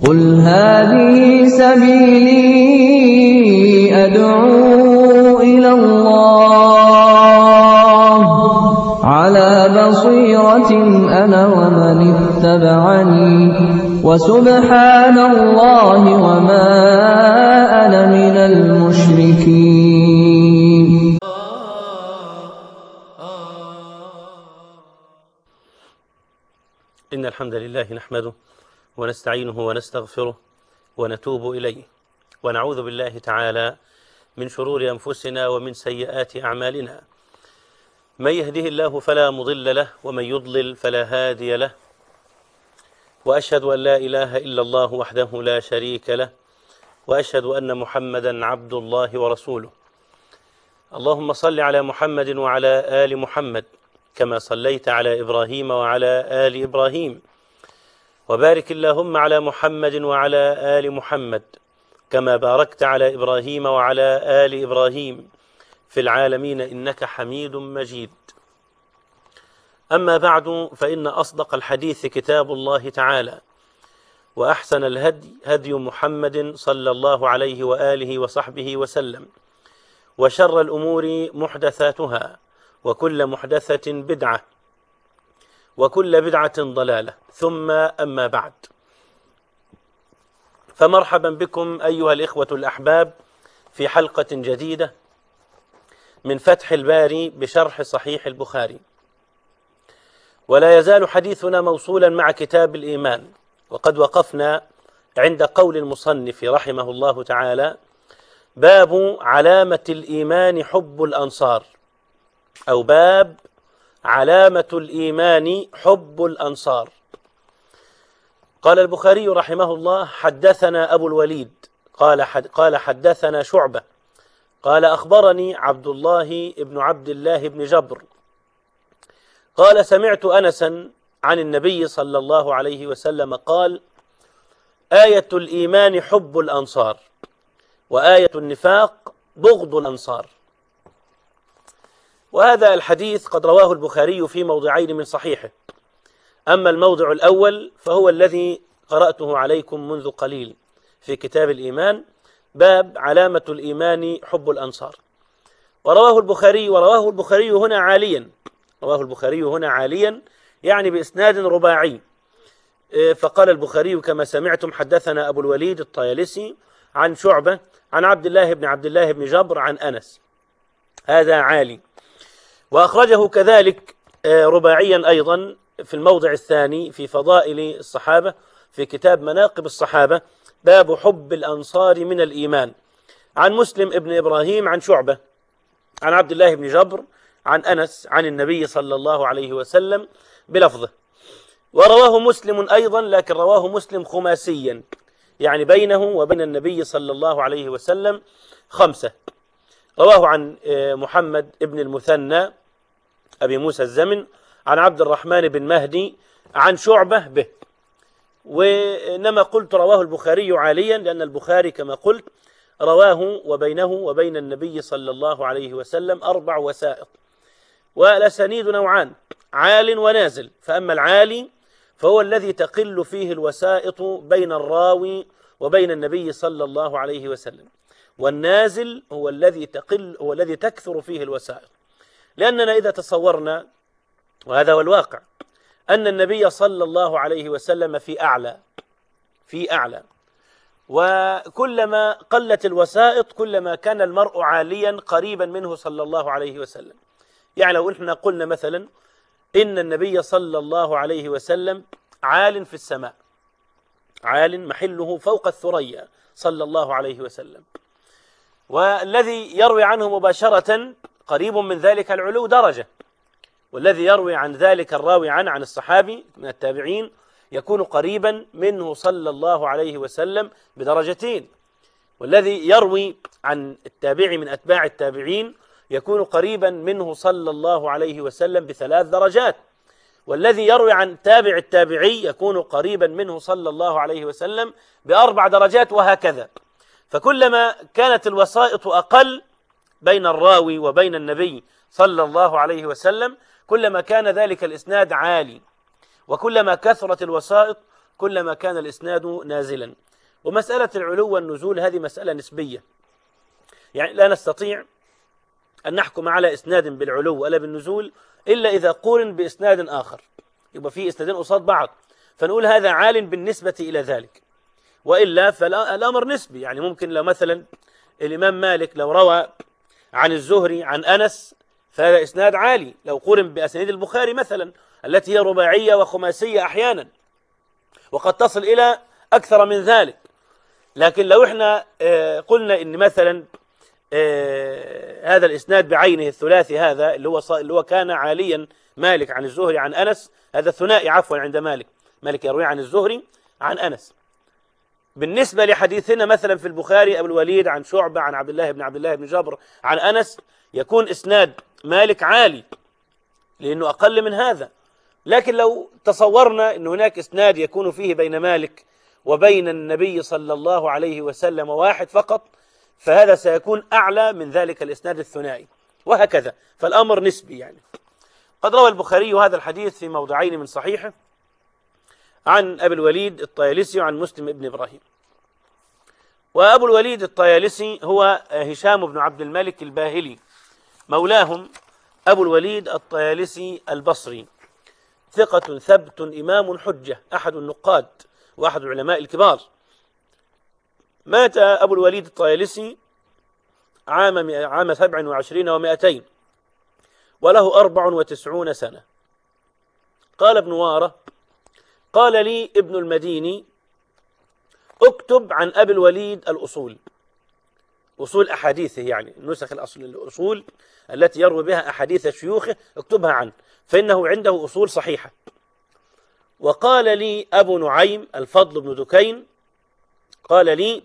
قُلْ هَٰذِهِ سَبِيلِي أَدْعُو إِلَى اللَّهِ ۚ عَلَىٰ بَصِيرَةٍ أَنَا وَمَنِ اتَّبَعَنِي ۖ وَسُبْحَانَ اللَّهِ وَمَا أَنَا مِنَ الْمُشْرِكِينَ. إن الحمد لله نحمده ونستعينه ونستغفره ونتوب إليه، ونعوذ بالله تعالى من شرور أنفسنا ومن سيئات أعمالنا. من يهده الله فلا مضل له، ومن يضلل فلا هادي له، وأشهد أن لا إله إلا الله وحده لا شريك له، وأشهد أن محمدا عبد الله ورسوله. اللهم صل على محمد وعلى آل محمد كما صليت على إبراهيم وعلى آل إبراهيم، وبارك اللهم على محمد وعلى آل محمد كما باركت على إبراهيم وعلى آل إبراهيم في العالمين إنك حميد مجيد. أما بعد، فإن أصدق الحديث كتاب الله تعالى، وأحسن الهدي هدي محمد صلى الله عليه وآله وصحبه وسلم، وشر الأمور محدثاتها، وكل محدثة بدعة، وكل بدعة ضلالة، ثم أما بعد، فمرحبا بكم أيها الإخوة الأحباب في حلقة جديدة من فتح الباري بشرح صحيح البخاري. ولا يزال حديثنا موصولا مع كتاب الإيمان، وقد وقفنا عند قول المصنف رحمه الله تعالى: باب علامة الإيمان حب الأنصار، أو باب علامة الإيمان حب الأنصار. قال البخاري رحمه الله: حدثنا أبو الوليد قال حدثنا شعبة قال أخبرني عبد الله بن عبد الله بن جبر قال سمعت أنسا عن النبي صلى الله عليه وسلم قال: آية الإيمان حب الأنصار، وآية النفاق بغض الأنصار. وهذا الحديث قد رواه البخاري في موضعين من صحيحه، أما الموضع الأول فهو الذي قرأته عليكم منذ قليل في كتاب الإيمان، باب علامة الإيمان حب الأنصار. ورواه البخاري هنا عاليا، رواه البخاري هنا عاليا يعني بإسناد رباعي. فقال البخاري كما سمعتم: حدثنا أبو الوليد الطيالسي عن شعبة عن عبد الله بن جبر عن أنس. هذا عالي. وأخرجه كذلك رباعيا أيضا في الموضع الثاني في فضائل الصحابة في كتاب مناقب الصحابة، باب حب الأنصار من الإيمان، عن مسلم ابن إبراهيم عن شعبة عن عبد الله بن جبر عن أنس عن النبي صلى الله عليه وسلم بلفظه. ورواه مسلم أيضا، لكن رواه مسلم خماسيا، يعني بينه وبين النبي صلى الله عليه وسلم 5. رواه عن محمد ابن المثنى أبي موسى الزمن عن عبد الرحمن بن مهدي عن شعبة به. وإنما قلت رواه البخاري عاليا لأن البخاري كما قلت رواه وبينه وبين النبي صلى الله عليه وسلم 4 وسائط. والأسانيد نوعان: عال ونازل. فأما العالي فهو الذي تقل فيه الوسائط بين الراوي وبين النبي صلى الله عليه وسلم، والنازل هو الذي تكثر فيه الوسائط. لأننا إذا تصورنا، وهذا هو الواقع، أن النبي صلى الله عليه وسلم في أعلى، وكلما قلت الوسائط كلما كان المرء عاليا قريبا منه صلى الله عليه وسلم. يعني لو إحنا قلنا مثلا إن النبي صلى الله عليه وسلم عال في السماء، عال محله فوق الثريا صلى الله عليه وسلم، والذي يروي عنه مباشرة قريب من ذلك العلو درجة، والذي يروي عن ذلك الراوي عن الصحابي من التابعين يكون قريبا منه صلى الله عليه وسلم بدرجتين، والذي يروي عن التابعي من أتباع التابعين يكون قريبا منه صلى الله عليه وسلم ب3 درجات، والذي يروي عن تابع التابعي يكون قريبا منه صلى الله عليه وسلم ب4 درجات، وهكذا. فكلما كانت الوسائط أقل بين الراوي وبين النبي صلى الله عليه وسلم كلما كان ذلك الإسناد عالي، وكلما كثرت الوسائط كلما كان الإسناد نازلا. ومسألة العلو والنزول هذه مسألة نسبية، يعني لا نستطيع أن نحكم على إسناد بالعلو ولا بالنزول إلا إذا قورن بإسناد آخر، يبقى في إسنادين قصاد بعض فنقول هذا عال بالنسبة إلى ذلك، وإلا فالأمر نسبي. يعني ممكن لو مثلا الإمام مالك لو روى عن الزهري عن أنس فهذا إسناد عالي لو قورن بأسانيد البخاري مثلا التي هي رباعية وخماسية أحيانا وقد تصل إلى أكثر من ذلك. لكن لو احنا قلنا إن مثلا هذا الإسناد بعينه الثلاثي هذا اللي هو كان عاليا مالك عن الزهري عن أنس، هذا ثنائي عفوا عند مالك يروي عن الزهري عن أنس. بالنسبة لحديثنا مثلا في البخاري أبو الوليد عن شعبة عن عبد الله بن جبر عن أنس يكون إسناد مالك عالي لأنه أقل من هذا. لكن لو تصورنا أن هناك إسناد يكون فيه بين مالك وبين النبي صلى الله عليه وسلم واحد فقط فهذا سيكون أعلى من ذلك الإسناد الثنائي، وهكذا. فالأمر نسبي يعني. قد روى البخاري هذا الحديث في موضعين من صحيحه عن أبي الوليد الطيالسي وعن مسلم بن إبراهيم. وأبو الوليد الطيالسي هو هشام بن عبد الملك الباهلي مولاهم، أبو الوليد الطيالسي البصري، ثقة ثبت إمام حجة، أحد النقاد وأحد العلماء الكبار. مات أبو الوليد الطيالسي عام 27 و200 وله 94 سنة. قال ابن وارة قال لي ابن المديني اكتب عن أبي الوليد الأصول، أصول أحاديثه، يعني نسخ الأصول التي يروي بها أحاديث شيوخه اكتبها عنه فإنه عنده أصول صحيحة. وقال لي أبو نعيم الفضل بن دكين قال لي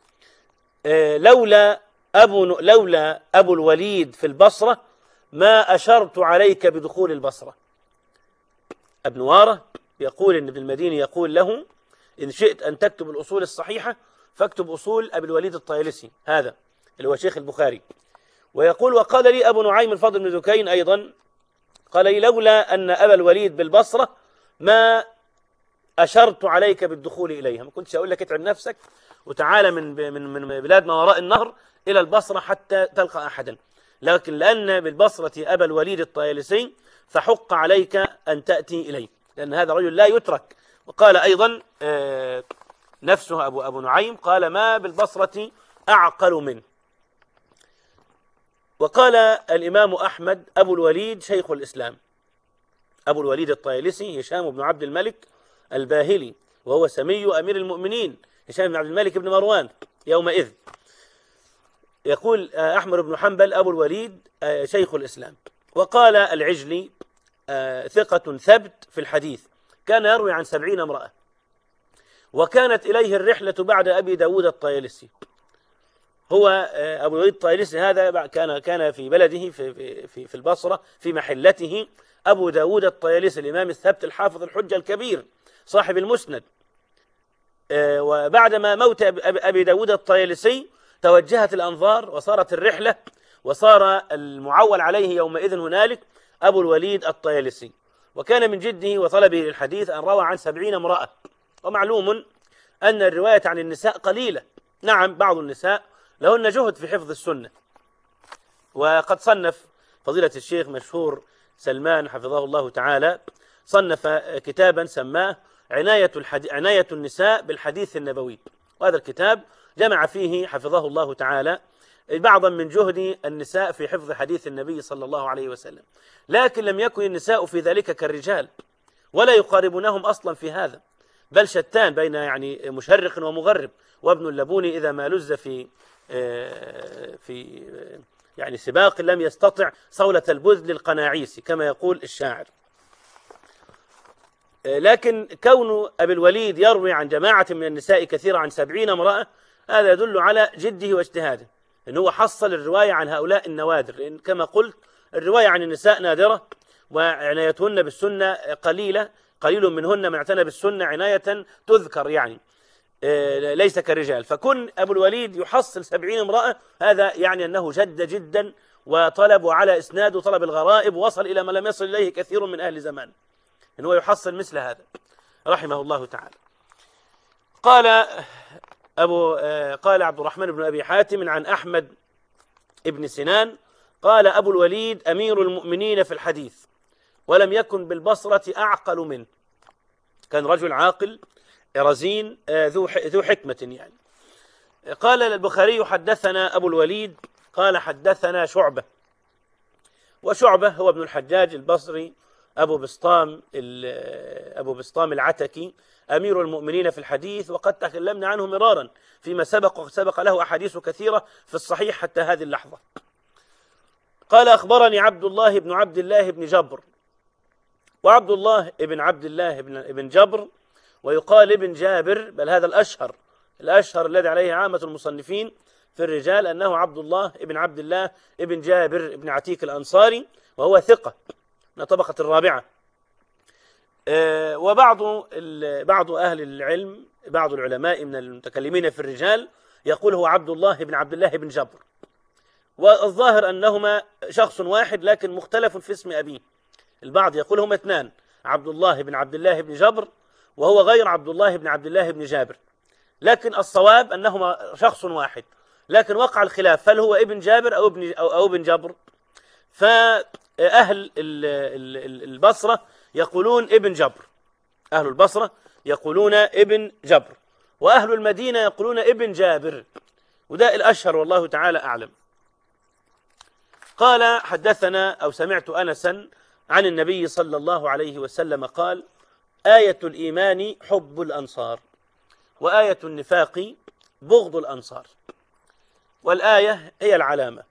لولا أبو الوليد في البصرة ما أشرت عليك بدخول البصرة. ابن وارة يقول إن ابن المديني يقول له إن شئت أن تكتب الأصول الصحيحة فاكتب أصول أبي الوليد الطيالسي هذا اللي هو شيخ البخاري. ويقول وقال لي أبو نعيم الفضل بن دكين أيضا قال لي لولا أن أبا الوليد بالبصرة ما أشرت عليك بالدخول إليها، ما كنتش أقول لك اتعب نفسك وتعالى من بلاد ما وراء النهر إلى البصرة حتى تلقى أحدا، لكن لأن بالبصرة أبا الوليد الطيالسي فحق عليك أن تأتي إليه لأن هذا رجل لا يترك. وقال أيضا نفسه أبو نعيم قال ما بالبصرة أعقل منه. وقال الإمام أحمد أبو الوليد شيخ الإسلام، أبو الوليد الطيالسي هشام بن عبد الملك الباهلي وهو سمي أمير المؤمنين هشام بن عبد الملك بن مروان يومئذ. يقول أحمد بن حنبل أبو الوليد شيخ الإسلام. وقال العجلي ثقة ثبت في الحديث، كان يروي عن 70 امرأة، وكانت إليه الرحلة بعد أبي داود الطيالسي. هو أبو الوليد الطيالسي هذا كان في بلده في البصرة في محلته أبو داود الطيالسي الإمام الثبت الحافظ الحجة الكبير صاحب المسند. وبعدما موت أبي داود الطيالسي توجهت الأنظار وصارت الرحلة وصار المعول عليه يومئذ هنالك أبو الوليد الطيالسي. وكان من جده وطلبه للحديث أن روى عن 70 امرأة. ومعلوم أن الرواية عن النساء قليلة، نعم بعض النساء لهن جهد في حفظ السنة. وقد صنف فضيلة الشيخ مشهور سلمان حفظه الله تعالى صنف كتابا سماه عناية النساء بالحديث النبوي، وهذا الكتاب جمع فيه حفظه الله تعالى بعضا من جهد النساء في حفظ حديث النبي صلى الله عليه وسلم. لكن لم يكن النساء في ذلك كالرجال ولا يقاربونهم أصلا في هذا، بل شتان بين يعني مشرق ومغرب. وابن اللبون إذا ما لز في يعني سباق لم يستطع صولة البذل القناعيس كما يقول الشاعر. لكن كون أبي الوليد يروي عن جماعة من النساء كثيرة عن 70 امرأة هذا يدل على جده واجتهاده، أنه حصل الرواية عن هؤلاء النوادر، لأن كما قلت الرواية عن النساء نادرة وعنايتهن بالسنة قليل منهن من اعتنى بالسنة عناية تذكر، يعني ليس كالرجال. فكن أبو الوليد يحصل 70 امرأة هذا يعني أنه جد جدا وطلبوا على إسناد وطلب الغرائب وصل إلى ما لم يصل إليه كثير من أهل زمان، أنه يحصل مثل هذا رحمه الله تعالى. قال عبد الرحمن بن أبي حاتم عن أحمد ابن سنان قال أبو الوليد أمير المؤمنين في الحديث، ولم يكن بالبصرة أعقل منه. كان رجل عاقل رزين ذو حكمة يعني. قال البخاري حدثنا أبو الوليد قال حدثنا شعبة، وشعبة هو ابن الحجاج البصري أبو بسطام العتكي أمير المؤمنين في الحديث، وقد تكلمنا عنه مرارا فيما سبق له أحاديث كثيرة في الصحيح حتى هذه اللحظة. قال أخبرني عبد الله بن عبد الله بن جبر، وعبد الله بن عبد الله بن جبر ويقال ابن جابر، بل هذا الأشهر الذي عليه عامة المصنفين في الرجال أنه عبد الله بن عبد الله بن جابر بن عتيك الأنصاري، وهو ثقة من طبقة الرابعة. وبعض أهل العلم، بعض العلماء من المتكلمين في الرجال يقول هو عبد الله بن جبر، والظاهر أنهما شخص واحد لكن مختلف في اسم أبيه. البعض يقول هما اثنان، عبد الله بن جبر وهو غير عبد الله بن جابر، لكن الصواب أنهما شخص واحد، لكن وقع الخلاف هل هو ابن جابر أو ابن جبر. فأهل البصرة يقولون ابن جبر، أهل البصرة يقولون ابن جبر، وأهل المدينة يقولون ابن جابر، وده الأشهر والله تعالى أعلم. قال حدثنا أو سمعت أنسا عن النبي صلى الله عليه وسلم قال: آية الإيمان حب الأنصار، وآية النفاق بغض الأنصار. والآية هي العلامة.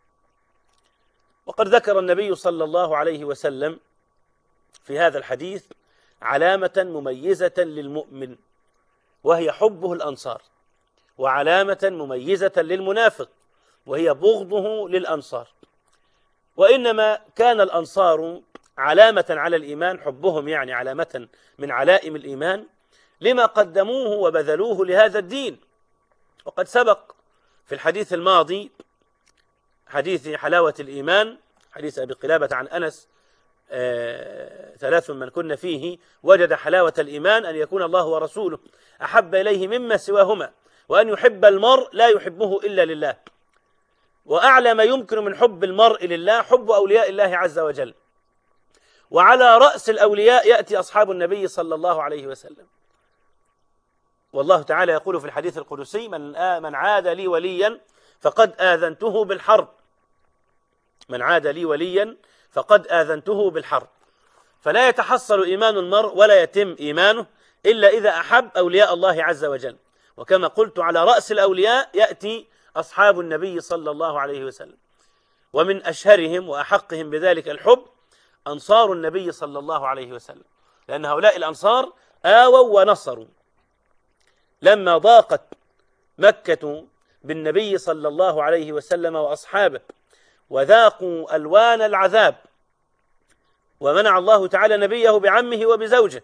وقد ذكر النبي صلى الله عليه وسلم في هذا الحديث علامة مميزة للمؤمن، وهي حبه الأنصار، وعلامة مميزة للمنافق، وهي بغضه للأنصار. وإنما كان الأنصار علامة على الإيمان، حبهم يعني علامة من علائم الإيمان، لما قدموه وبذلوه لهذا الدين. وقد سبق في الحديث الماضي حديث حلاوة الإيمان، حديث أبي قلابة عن أنس: 3 من كن فيه وجد حلاوة الإيمان أن يكون الله ورسوله أحب إليه مما سواهما، وأن يحب المرء لا يحبه إلا لله. وأعلى ما يمكن من حب المرء لله حب أولياء الله عز وجل. وعلى رأس الأولياء يأتي أصحاب النبي صلى الله عليه وسلم. والله تعالى يقول في الحديث القدسي: من عاد لي وليا فقد آذنته بالحرب. من عاد لي وليا فقد آذنته بالحرب. فلا يتحصل إيمان المرء ولا يتم إيمانه إلا إذا أحب أولياء الله عز وجل. وكما قلت على رأس الأولياء يأتي أصحاب النبي صلى الله عليه وسلم، ومن أشهرهم وأحقهم بذلك الحب أنصار النبي صلى الله عليه وسلم، لأن هؤلاء الأنصار آووا ونصروا لما ضاقت مكة بالنبي صلى الله عليه وسلم وأصحابه، وذاقوا ألوان العذاب، ومنع الله تعالى نبيه بعمه وبزوجه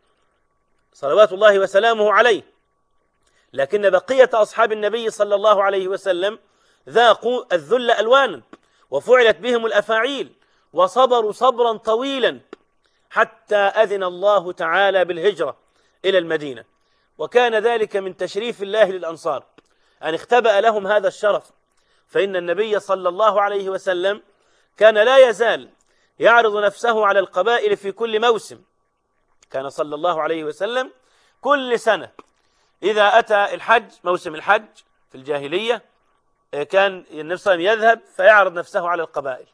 صلوات الله وسلامه عليه. لكن بقية أصحاب النبي صلى الله عليه وسلم ذاقوا الذل ألوانا، وفعلت بهم الأفاعيل، وصبروا صبرا طويلا حتى أذن الله تعالى بالهجرة إلى المدينة. وكان ذلك من تشريف الله للأنصار أن اختبأ لهم هذا الشرف، فإن النبي صلى الله عليه وسلم كان لا يزال يعرض نفسه على القبائل في كل موسم. كان صلى الله عليه وسلم كل سنة إذا أتى الحج، موسم الحج في الجاهلية، كان النبي صلى الله عليه وسلم يذهب فيعرض نفسه على القبائل.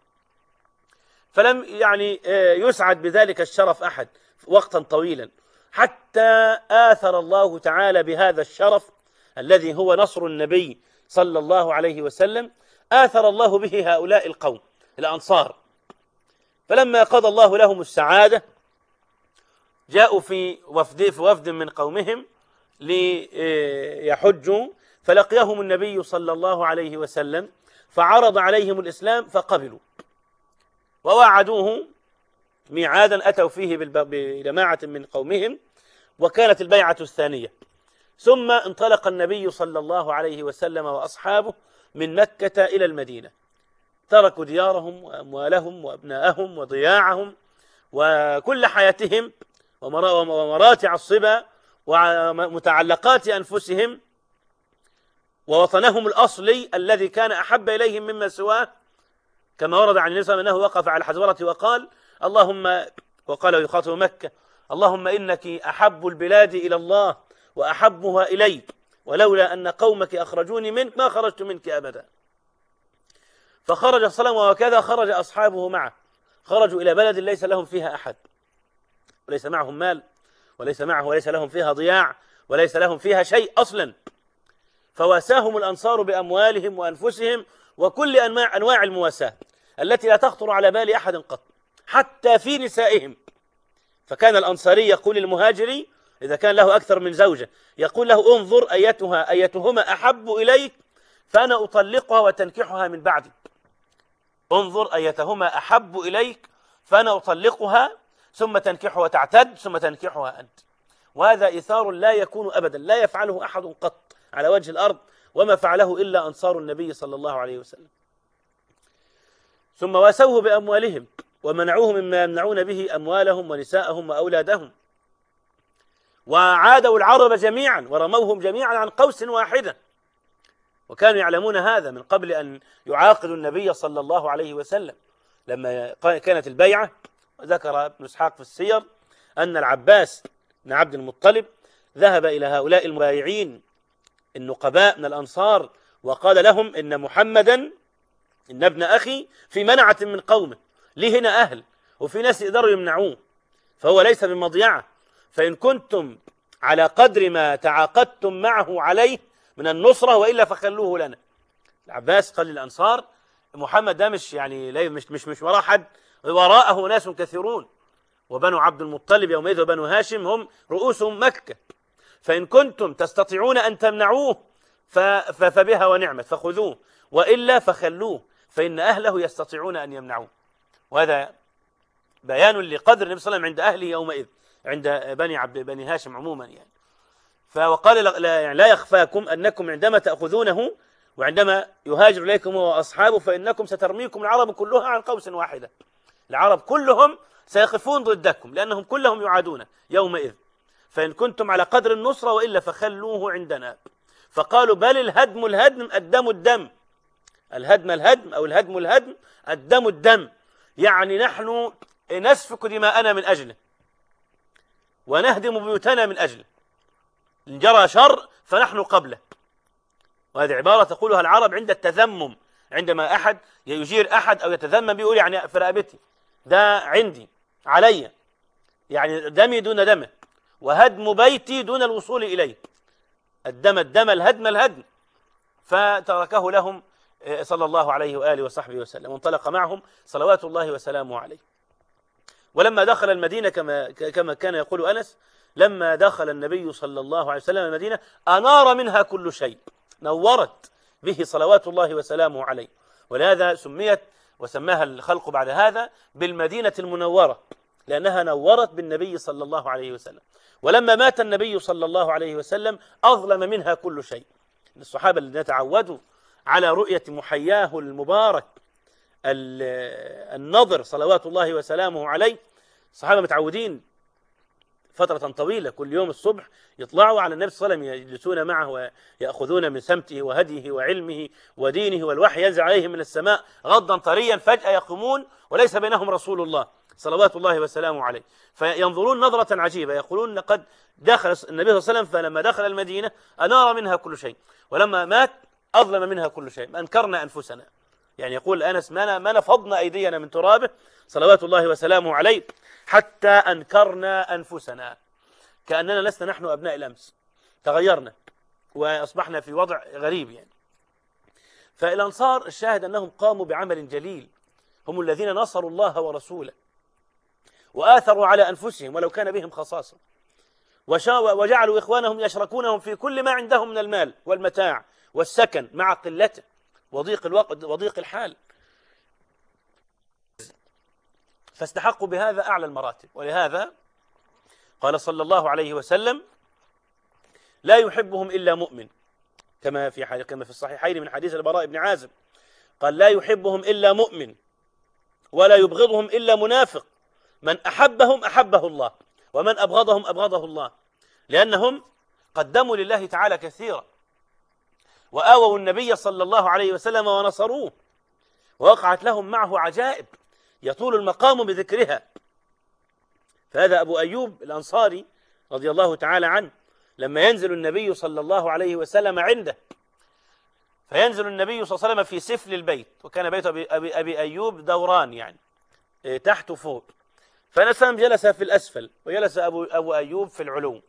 فلم يسعد بذلك الشرف أحد وقتا طويلا، حتى آثر الله تعالى بهذا الشرف الذي هو نصر النبي صلى الله عليه وسلم، آثر الله به هؤلاء القوم الأنصار. فلما قضى الله لهم السعادة جاءوا في وفد من قومهم ليحجوا، فلقيهم النبي صلى الله عليه وسلم فعرض عليهم الإسلام فقبلوا، ووعدوه ميعادا أتوا فيه بجماعة من قومهم، وكانت البيعة الثانية. ثم انطلق النبي صلى الله عليه وسلم وأصحابه من مكة إلى المدينة، تركوا ديارهم وأموالهم وأبناءهم وضياعهم وكل حياتهم ومراتع الصبا ومتعلقات أنفسهم ووطنهم الأصلي الذي كان أحب إليهم مما سواه، كما ورد عن النبي صلى الله عليه وسلم أنه وقف على الحجرة وقال اللهم، وقال يخاطب مكة: اللهم إنك أحب البلاد إلى الله وأحبها إلي، ولولا أن قومك أخرجوني منك ما خرجت منك أبدا. فخرج صلى الله عليه وسلم، وكذا خرج أصحابه معه، خرجوا إلى بلد ليس لهم فيها أحد، وليس معهم مال، وليس لهم فيها ضياع، وليس لهم فيها شيء أصلا. فواساهم الأنصار بأموالهم وأنفسهم وكل أنواع المواساة التي لا تخطر على بال أحد قط، حتى في نسائهم. فكان الأنصاري يقول للمهاجري إذا كان له أكثر من زوجة، يقول له: انظر أيتهما أحب إليك فأنا أطلقها وتنكحها من بعدي. انظر أيتهما أحب إليك فأنا أطلقها ثم تنكحها وتعتد ثم تنكحها أنت. وهذا إيثار لا يكون أبدا، لا يفعله أحد قط على وجه الأرض، وما فعله إلا أنصار النبي صلى الله عليه وسلم. ثم واسوه بأموالهم ومنعوه مما يمنعون به أموالهم ونساءهم وأولادهم، وعادوا العرب جميعا ورموهم جميعا عن قوس واحدة، وكانوا يعلمون هذا من قبل أن يعاقدوا النبي صلى الله عليه وسلم. لما كانت البيعة، ذكر ابن إسحاق في السير أن العباس بن عبد المطلب ذهب إلى هؤلاء المبايعين النقباء من الأنصار وقال لهم: إن محمدا إن ابن أخي في منعة من قومه، ليه هنا أهل وفي ناس يقدروا يمنعوه، فهو ليس بمضيعة، فإن كنتم على قدر ما تعاقدتم معه عليه من النصرة وإلا فخلوه لنا. العباس قال للأنصار: محمد ده مش وراه حد، وراءه ناس كثيرون، وبنو عبد المطلب يومئذ وبنو هاشم هم رؤوسهم مكة، فإن كنتم تستطيعون أن تمنعوه فبها ونعمت فخذوه، وإلا فخلوه، فإن أهله يستطيعون أن يمنعوه. وهذا بيان لقدر النبي صلى الله عليه وسلم عند أهله يومئذ، عند بني هاشم عموما يعني. فقال: لا يخفاكم أنكم عندما تأخذونه وعندما يهاجر إليكم هو وأصحابه فإنكم سترميكم العرب كلها عن قوس واحدة، العرب كلهم سيقفون ضدكم لأنهم كلهم يعادون يومئذ، فإن كنتم على قدر النصرة وإلا فخلوه عندنا. فقالوا: بل الهدم الدم الدم، الهدم أو الهدم الدم الدم، يعني نحن نسفك دماءنا من أجله ونهدم بيوتنا من أجله، إن جرى شر فنحن قبله. وهذه عبارة تقولها العرب عند التذمم، عندما أحد يجير أحد أو يتذمم بيقول يعني في رقبتي، ده عندي علي، يعني دمي دون دمه، وهدم بيتي دون الوصول إليه، الدم الهدم. فتركه لهم صلى الله عليه وآله وصحبه وسلم، وانطلق معهم صلوات الله وسلامه عليه. ولما دخل المدينة كما كان يقول أنس: لما دخل النبي صلى الله عليه وسلم المدينة أنار منها كل شيء، نورت به صلوات الله وسلامه عليه. ولهذا سميت وسماها الخلق بعد هذا بالمدينة المنورة، لأنها نورت بالنبي صلى الله عليه وسلم. ولما مات النبي صلى الله عليه وسلم أظلم منها كل شيء. الصحابة الذين تعودوا على رؤية محياه المبارك النضر صلوات الله وسلامه عليه، الصحابة متعودين فترة طويلة كل يوم الصبح يطلعوا على النبي صلى الله عليه وسلم، يجلسون معه ويأخذون من سمته وهديه وعلمه ودينه، والوحي ينزل عليهم من السماء غضا طريا، فجأة يقومون وليس بينهم رسول الله صلوات الله وسلامه عليه، فينظرون نظرة عجيبة، يقولون قد دخل النبي صلى الله عليه وسلم، فلما دخل المدينة أنار منها كل شيء، ولما مات أظلم منها كل شيء، أنكرنا أنفسنا. يعني يقول أنس: ما نفضنا أيدينا من ترابه صلوات الله وسلامه عليه حتى أنكرنا أنفسنا، كأننا لسنا نحن أبناء الأمس، تغيرنا وأصبحنا في وضع غريب يعني. فالأنصار الشاهد أنهم قاموا بعمل جليل، هم الذين نصروا الله ورسوله وآثروا على أنفسهم ولو كان بهم خصاصة، وجعلوا إخوانهم يشركونهم في كل ما عندهم من المال والمتاع والسكن مع قلته وضيق الوقت وضيق الحال، فاستحقوا بهذا أعلى المراتب. ولهذا قال صلى الله عليه وسلم: لا يحبهم إلا مؤمن، كما في الصحيحين من حديث البراء بن عازب قال: لا يحبهم إلا مؤمن ولا يبغضهم إلا منافق، من أحبهم أحبه الله ومن أبغضهم أبغضه الله. لأنهم قدموا لله تعالى كثيرا، وآووا النبي صلى الله عليه وسلم ونصروه، ووقعت لهم معه عجائب يطول المقام بذكرها. فهذا أبو أيوب الأنصاري رضي الله تعالى عنه، لما ينزل النبي صلى الله عليه وسلم عنده، فينزل النبي صلى الله عليه وسلم في سفل البيت، وكان بيت أبي أيوب دوران يعني تحت وفوق، فنسام جلس في الأسفل وجلس أبو أيوب في العلو.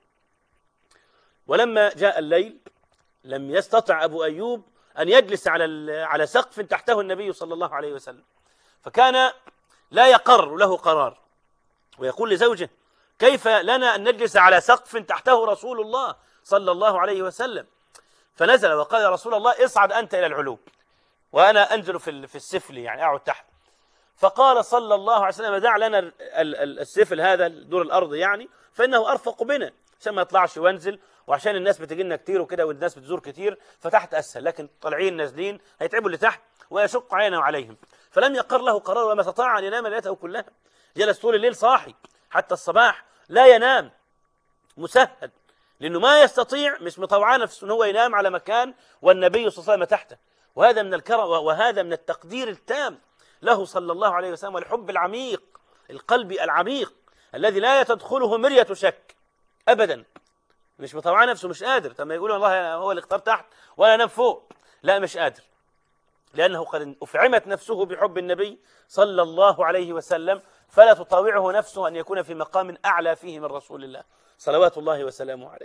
ولما جاء الليل لم يستطع أبو أيوب أن يجلس على سقف تحته النبي صلى الله عليه وسلم، فكان لا يقر له قرار، ويقول لزوجه: كيف لنا أن نجلس على سقف تحته رسول الله صلى الله عليه وسلم؟ فنزل وقال: يا رسول الله اصعد أنت إلى العلو وأنا أنزل في السفل، يعني أقعد تحت. فقال صلى الله عليه وسلم: دع لنا السفل هذا دور الأرض يعني، فإنه أرفق بنا، عشان ما يطلعش وانزل، وعشان الناس بتجي لنا كتير وكده والناس بتزور كتير، فتحت أسهل، لكن طالعين نازلين هيتعبوا اللي تحت ويشق علينا وعليهم. فلم يقر له قرار، وما استطاع أن ينام ليلته كلها، جلس طول الليل صاحي حتى الصباح لا ينام، مسهد، لأنه ما يستطيع، مش مطوعان نفسه أنه هو ينام على مكان والنبي صلى الله عليه وسلم تحته. وهذا من الكرم، وهذا من التقدير التام له صلى الله عليه وسلم، والحب العميق، القلب العميق الذي لا تدخله مرية شك أبدا. مش مطوعان نفسه، مش قادر، لما يقول والله هو اللي اختار تحت وأنا أنام فوق، لا مش قادر، لأنه قد أفعمت نفسه بحب النبي صلى الله عليه وسلم، فلا تطاوعه نفسه أن يكون في مقام أعلى فيه من رسول الله صلوات الله وسلامه عليه.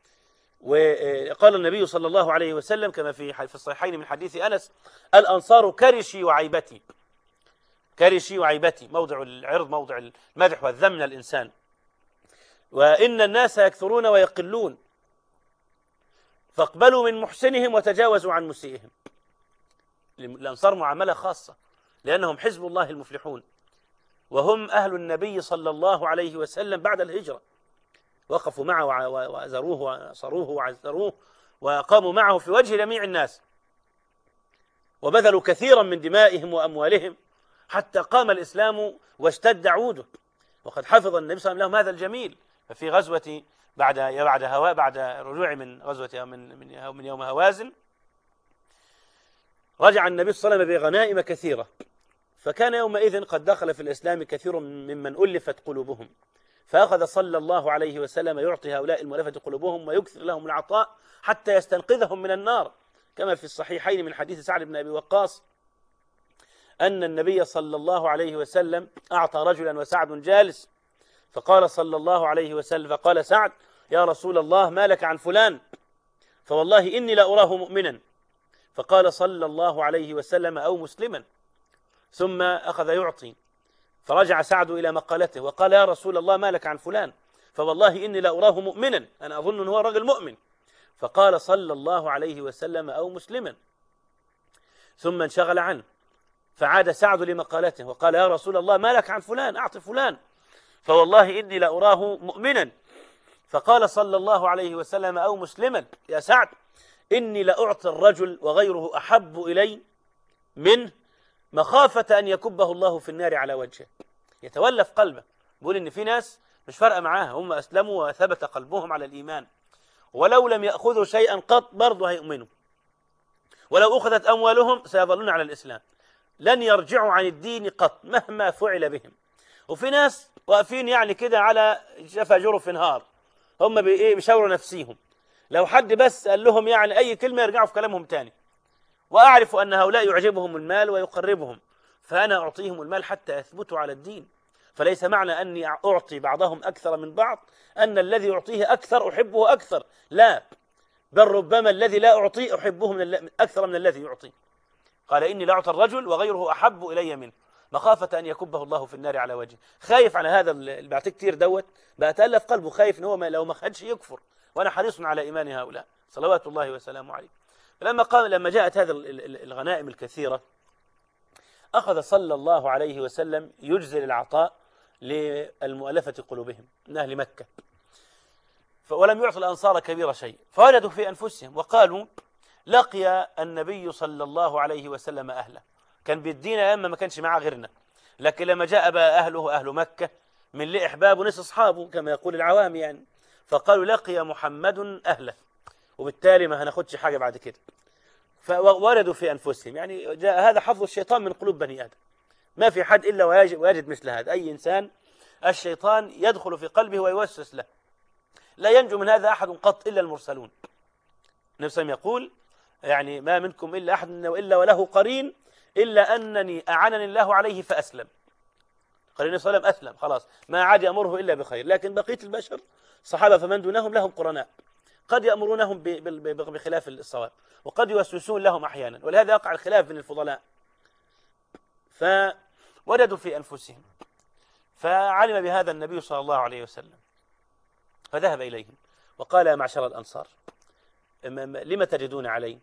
وقال النبي صلى الله عليه وسلم كما في الصحيحين من حديث أنس: الأنصار كرشي وعيبتي. كرشي وعيبتي، موضع العرض، موضع المدح والذم من الإنسان. وإن الناس يكثرون ويقلون، فاقبلوا من محسنهم وتجاوزوا عن مسيئهم. الأنصار معاملة خاصة، لأنهم حزب الله المفلحون، وهم أهل النبي صلى الله عليه وسلم بعد الهجرة، وقفوا معه وأزروه ونصروه وعزروه، وقاموا معه في وجه جميع الناس، وبذلوا كثيرا من دمائهم وأموالهم حتى قام الإسلام واشتد عوده. وقد حفظ النبي صلى الله عليه وسلم لهم هذا الجميل. ففي غزوة بعد رجوع من غزوة من يوم هوازن، رجع النبي صلى الله عليه وسلم بغنائم كثيرة، فكان يومئذ قد دخل في الإسلام كثير ممن ألفت قلوبهم، فأخذ صلى الله عليه وسلم يعطي هؤلاء المؤلفة قلوبهم ويكثر لهم العطاء حتى يستنقذهم من النار، كما في الصحيحين من حديث سعد بن أبي وقاص أن النبي صلى الله عليه وسلم أعطى رجلا وسعد جالس، فقال صلى الله عليه وسلم، فقال سعد: يا رسول الله ما لك عن فلان؟ فوالله إني لأراه مؤمنا. فقال صلى الله عليه وسلم: أو مسلما. ثم أخذ يعطي، فرجع سعد إلى مقالته وقال: يا رسول الله ما لك عن فلان؟ فوالله إني لأراه مؤمنا، أنا أظن أنه هو رجل مؤمن. فقال صلى الله عليه وسلم: أو مسلما. ثم انشغل عنه، فعاد سعد لمقالته وقال: يا رسول الله ما لك عن فلان؟ أعط فلان. فوالله إني لأراه مؤمنا. فقال صلى الله عليه وسلم: أو مسلما. يا سعد، إني لأعطي الرجل وغيره أحب إلي منه، مخافة أن يكبه الله في النار على وجهه. يتولف قلبه، بيقول إن في ناس مش فارقة معاها، هم أسلموا وثبت قلبهم على الإيمان، ولو لم يأخذوا شيئا قط برضه هيؤمنوا، ولو أخذت أموالهم سيظلون على الإسلام، لن يرجعوا عن الدين قط مهما فعل بهم. وفي ناس واقفين يعني كده على شفا جرف نهار، هم بيشاوروا نفسيهم، لو حد بس قال لهم يعني أي كلمة يرجعوا في كلامهم تاني. وأعرف أن هؤلاء يعجبهم المال ويقربهم، فأنا أعطيهم المال حتى يثبتوا على الدين. فليس معنى أني أعطي بعضهم أكثر من بعض أن الذي أعطيه أكثر أحبه أكثر، لا، بل ربما الذي لا أعطيه أحبه أكثر من الذي يعطي. قال: إني لأعطي الرجل وغيره أحب إلي منه، مخافة أن يكبه الله في النار على وجهه. خايف على هذا اللي بعطيه كتير دوت، بقى تألف قلبه، خايف إن هو لو ما خدش يكفر، وأنا حريص على إيمان هؤلاء صلوات الله وسلامه عليه. لما جاءت هذه الغنائم الكثيرة، أخذ صلى الله عليه وسلم يجزل العطاء للمؤلفة قلوبهم من أهل مكة، ولم يعطي الأنصار كبير شيء، فوجدوا في أنفسهم وقالوا: لقي النبي صلى الله عليه وسلم أهله، كان بيدينا أما ما كانش معاه غيرنا، لكن لما جاء بقى أهله أهل مكة من لي أحباب وناس أصحابه كما يقول العوام يعني، فقالوا لقي محمد أهله، وبالتالي ما هناخدش حاجة بعد كده. فوردوا في أنفسهم، يعني جاء هذا حظ الشيطان من قلوب بني آدم، ما في حد إلا ويجد مثل هذا. أي إنسان الشيطان يدخل في قلبه ويوسوس له، لا ينجو من هذا أحد قط إلا المرسلون. النبي صلى الله عليه وسلم يقول يعني ما منكم إلا أحد إلا وله قرين إلا أنني أعنني الله عليه فأسلم. قرين النبي صلى الله عليه وسلم أسلم خلاص، ما عاد يأمره إلا بخير. لكن بقية البشر صحابة فمن دونهم لهم قرناء، قد يأمرونهم بخلاف الصواب، وقد يوسوسون لهم أحيانا، ولهذا يقع الخلاف بين الفضلاء. فوجدوا في أنفسهم، فعلم بهذا النبي صلى الله عليه وسلم، فذهب إليهم وقال يا معشر الأنصار لم تجدون علي؟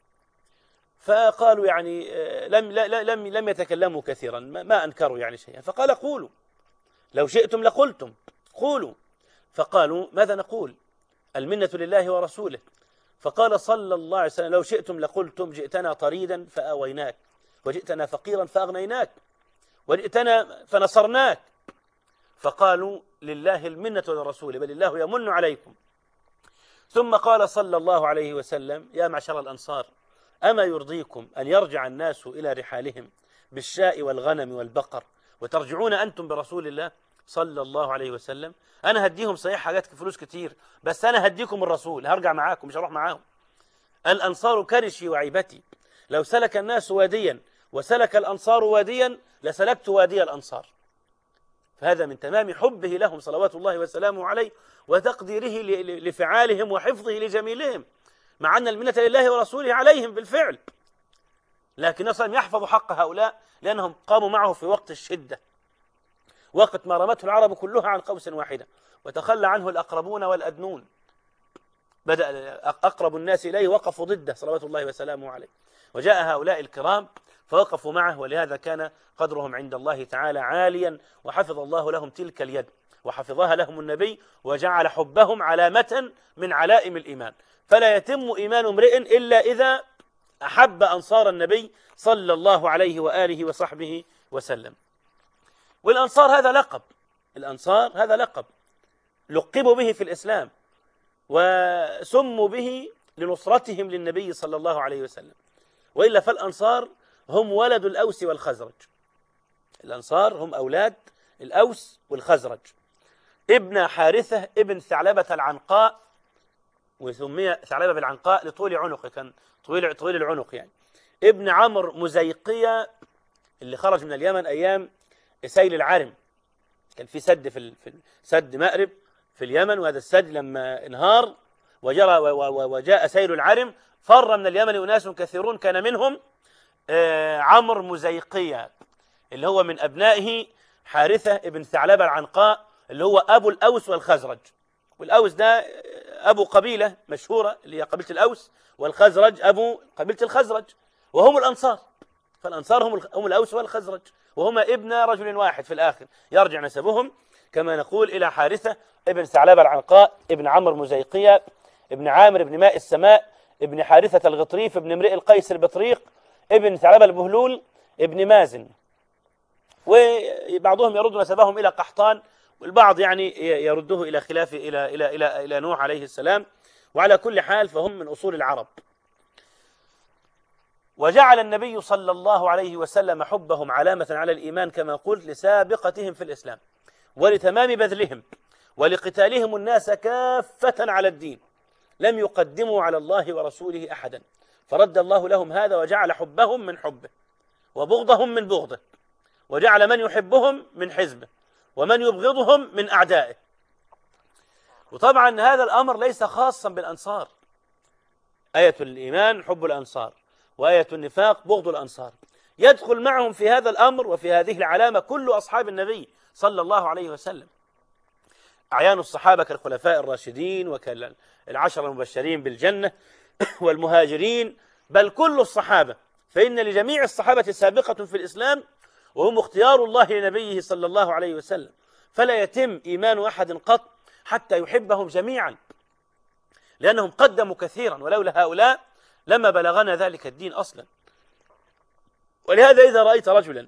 فقالوا يعني لم يتكلموا كثيرا، ما أنكروا يعني شيئا. فقال قولوا، لو شئتم لقلتم، قولوا. فقالوا ماذا نقول؟ المنة لله ورسوله. فقال صلى الله عليه وسلم لو شئتم لقلتم جئتنا طريدا فآويناك، وجئتنا فقيرا فأغنيناك، وجئتنا فنصرناك. فقالوا لله المنة ولرسوله، بل الله يمن عليكم. ثم قال صلى الله عليه وسلم يا معشر الأنصار أما يرضيكم أن يرجع الناس إلى رحالهم بالشاء والغنم والبقر وترجعون أنتم برسول الله صلى الله عليه وسلم؟ أنا هديهم صحيح حاجات فلوس كتير، بس أنا هديكم الرسول، هرجع معاكم مش هروح معاهم. الأنصار كرشي وعيبتي، لو سلك الناس واديا وسلك الأنصار واديا لسلكت وادي الأنصار. فهذا من تمام حبه لهم صلوات الله وسلامه عليه، وتقديره لفعالهم وحفظه لجميلهم، مع أن المنة لله ورسوله عليهم بالفعل. لكن نصر يحفظ حق هؤلاء لأنهم قاموا معه في وقت الشدة، وقت ما رمته العرب كلها عن قوس واحدة، وتخلى عنه الأقربون والأدنون، بدأ أقرب الناس إليه وقفوا ضده صلوات الله وسلامه عليه، وجاء هؤلاء الكرام فوقفوا معه، ولهذا كان قدرهم عند الله تعالى عاليا، وحفظ الله لهم تلك اليد وحفظها لهم النبي، وجعل حبهم علامة من علائم الإيمان. فلا يتم إيمان امرئ إلا إذا أحب أنصار النبي صلى الله عليه وآله وصحبه وسلم. والأنصار هذا لقب، الأنصار هذا لقب لقبوا به في الإسلام، وسموا به لنصرتهم للنبي صلى الله عليه وسلم. وإلا فالأنصار هم ولد الأوس والخزرج، الأنصار هم أولاد الأوس والخزرج، ابن حارثة ابن ثعلبة العنقاء، وسمي ثعلبة بالعنقاء لطول عنقه، كان طويل العنق يعني. ابن عمرو مزيقية اللي خرج من اليمن أيام سيل العرم، كان في سد في سد مأرب في اليمن، وهذا السد لما انهار وجاء سيل العرم فر من اليمن أناس كثيرون، كان منهم عمرو مزيقية اللي هو من أبنائه حارثة ابن ثعلبة العنقاء اللي هو أبو الأوس والخزرج. والأوس ده أبو قبيلة مشهورة اللي هي قبيلة الأوس، والخزرج أبو قبيلة الخزرج، وهم الأنصار. فالأنصار هم الأوس والخزرج، وهما ابن رجل واحد في الآخر، يرجع نسبهم كما نقول إلى حارثة ابن ثعلبة العنقاء ابن عمرو مزيقية ابن عامر ابن ماء السماء ابن حارثة الغطريف ابن امرئ القيس البطريق ابن ثعلبة البهلول ابن مازن. وبعضهم يرد نسبهم إلى قحطان، والبعض يعني يرده إلى خلاف إلى نوح عليه السلام. وعلى كل حال فهم من أصول العرب. وجعل النبي صلى الله عليه وسلم حبهم علامة على الإيمان كما قلت لسابقتهم في الإسلام، ولتمام بذلهم، ولقتالهم الناس كافة على الدين، لم يقدموا على الله ورسوله أحدا، فرد الله لهم هذا وجعل حبهم من حبه وبغضهم من بغضه، وجعل من يحبهم من حزبه ومن يبغضهم من أعدائه. وطبعا هذا الأمر ليس خاصا بالأنصار، آية الإيمان حب الأنصار، وآية النفاق بغض الأنصار، يدخل معهم في هذا الأمر وفي هذه العلامة كل أصحاب النبي صلى الله عليه وسلم، أعيان الصحابة كالخلفاء الراشدين وكالعشر المبشرين بالجنة والمهاجرين، بل كل الصحابة، فإن لجميع الصحابة سابقة في الإسلام، وهم اختيار الله لنبيه صلى الله عليه وسلم، فلا يتم إيمان أحد قط حتى يحبهم جميعا، لأنهم قدموا كثيرا، ولولا هؤلاء لما بلغنا ذلك الدين أصلا. ولهذا إذا رأيت رجلا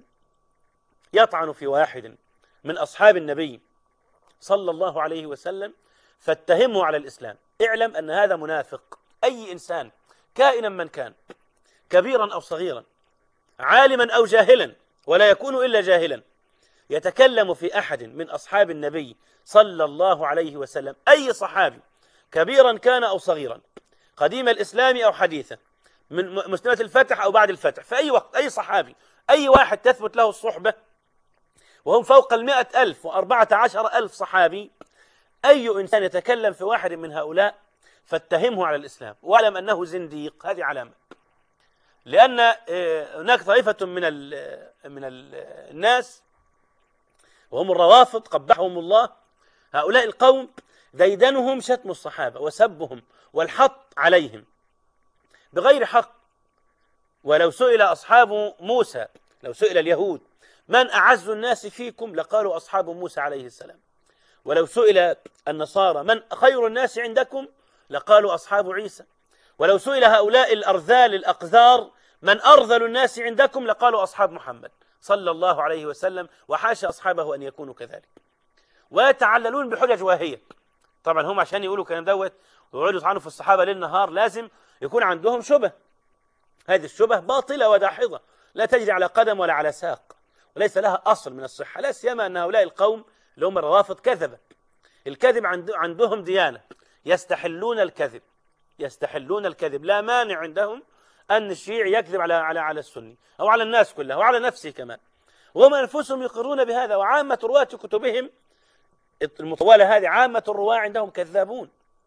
يطعن في واحد من أصحاب النبي صلى الله عليه وسلم فاتهمه على الإسلام. اعلم أن هذا منافق. أي إنسان كائنا من كان، كبيرا أو صغيرا، عالما أو جاهلا، ولا يكون إلا جاهلا، يتكلم في أحد من أصحاب النبي صلى الله عليه وسلم، أي صحابي كبيرا كان أو صغيرا، قديم الإسلام أو حديثا، من مسلمة الفتح أو بعد الفتح، في أي وقت، أي صحابي، أي واحد تثبت له الصحبة، وهم فوق 100,000 و14,000 صحابي، أي إنسان يتكلم في واحد من هؤلاء فاتهمه على الإسلام واعلم أنه زنديق. هذه علامة. لأن هناك طائفة من الناس وهم الروافض قبحهم الله. هؤلاء القوم ديدنهم شتم الصحابة وسبهم والحط عليهم بغير حق. ولو سئل أصحاب موسى، لو سئل اليهود من أعز الناس فيكم لقالوا أصحاب موسى عليه السلام. ولو سئل النصارى من خير الناس عندكم لقالوا أصحاب عيسى. ولو سئل هؤلاء الأرذال الأقذار من أرذل الناس عندكم لقالوا أصحاب محمد صلى الله عليه وسلم، وحاشا أصحابه أن يكونوا كذلك. ويتعللون بحجج واهية. طبعا هم عشان يقولوا كلام دوت ويقعدوا يطعنوا في الصحابة ليل نهار لازم يكون عندهم شبه. هذه الشبه باطلة وداحضة لا تجري على قدم ولا على ساق، وليس لها أصل من الصحة. لا سيما أن هؤلاء القوم اللي هم الروافض كذبة. الكذب عندهم ديانة، يستحلون الكذب، يستحلون الكذب. لا مانع عندهم أن الشيعي يكذب على السني أو على الناس كلها وعلى نفسه كمان، وهم أنفسهم يقرون بهذا. وعامة رواة كتبهم المطولة هذه عامة الرواة عندهم كذابون،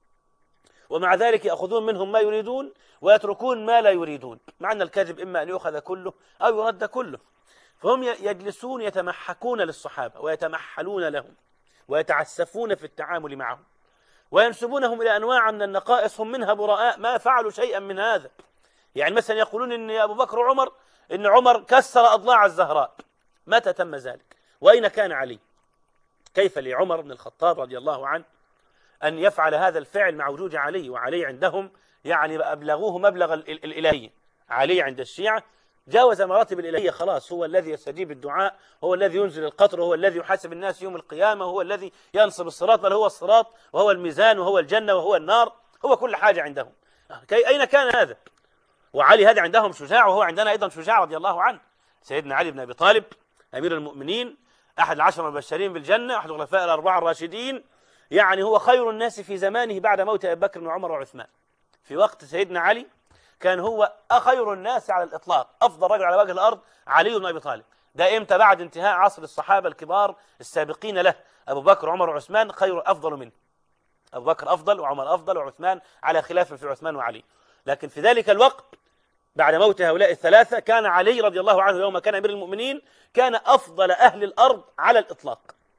ومع ذلك يأخذون منهم ما يريدون ويتركون ما لا يريدون، مع أن الكذب إما أن يؤخذ كله أو يرد كله. فهم يجلسون يتمحكون للصحابة ويتمحلون لهم ويتعسفون في التعامل معهم، وينسبونهم إلى أنواع من النقائص هم منها براء، ما فعلوا شيئا من هذا. يعني مثلا يقولون إن أبو بكر وعمر، إن عمر كسر أضلاع الزهراء. متى تم ذلك؟ وأين كان علي؟ كيف لعمر بن الخطاب رضي الله عنه أن يفعل هذا الفعل مع وجود علي؟ وعلي عندهم يعني أبلغوه مبلغ الإلهية. علي عند الشيعة جاوز مراتب الإلهية، خلاص هو الذي يستجيب الدعاء، هو الذي ينزل القطر، هو الذي يحاسب الناس يوم القيامة، هو الذي ينصب الصراط، بل هو الصراط وهو الميزان وهو الجنة وهو النار، هو كل حاجة عندهم. أين كان هذا؟ وعلي هذا عندهم شجاع، وهو عندنا أيضا شجاع رضي الله عنه. سيدنا علي بن أبي طالب أمير المؤمنين، أحد العشر المبشرين بالجنة، أحد الخلفاء الأربعة الراشدين، يعني هو خير الناس في زمانه بعد موت أبي بكر وعمر وعثمان. في وقت سيدنا علي كان هو خير الناس على الإطلاق، أفضل رجل على وجه الأرض علي بن أبي طالب. ده إمتى؟ بعد انتهاء عصر الصحابة الكبار السابقين له، أبو بكر وعمر وعثمان خير أفضل منه. أبو بكر أفضل وعمر أفضل وعثمان على خلاف في عثمان وعلي. لكن في ذلك الوقت بعد موت هؤلاء الثلاثة كان علي رضي الله عنه يوم كان أمير المؤمنين كان أفضل أهل الأرض على الإطلاق،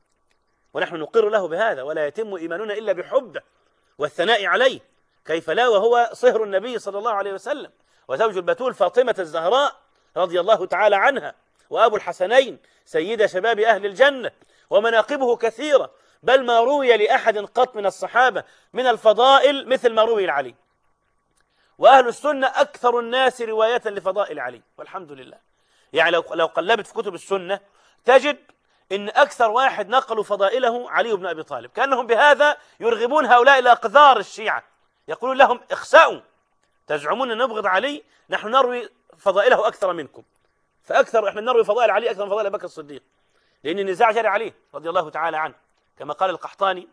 ونحن نقر له بهذا، ولا يتم إيماننا إلا بحبه والثناء عليه. كيف لا وهو صهر النبي صلى الله عليه وسلم وزوج البتول فاطمة الزهراء رضي الله تعالى عنها، وأبو الحسنين سيد شباب أهل الجنة، ومناقبه كثيرة، بل ما روي لأحد قط من الصحابة من الفضائل مثل ما روي لعلي. وأهل السنة أكثر الناس رواية لفضائل علي، والحمد لله. يعني لو قلبت في كتب السنة تجد إن أكثر واحد نقلوا فضائله علي بن أبي طالب، كأنهم بهذا يرغبون هؤلاء الأقذار الشيعة، يقولون لهم اخسأوا، تزعمون أن نبغض علي، نحن نروي فضائله أكثر منكم، احنا نروي فضائل علي أكثر من فضائل أبي بكر الصديق، لأن النزاع جرى عليه رضي الله تعالى عنه، كما قال القحطاني: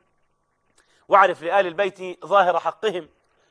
واعرف لآل البيت ظاهر حقهم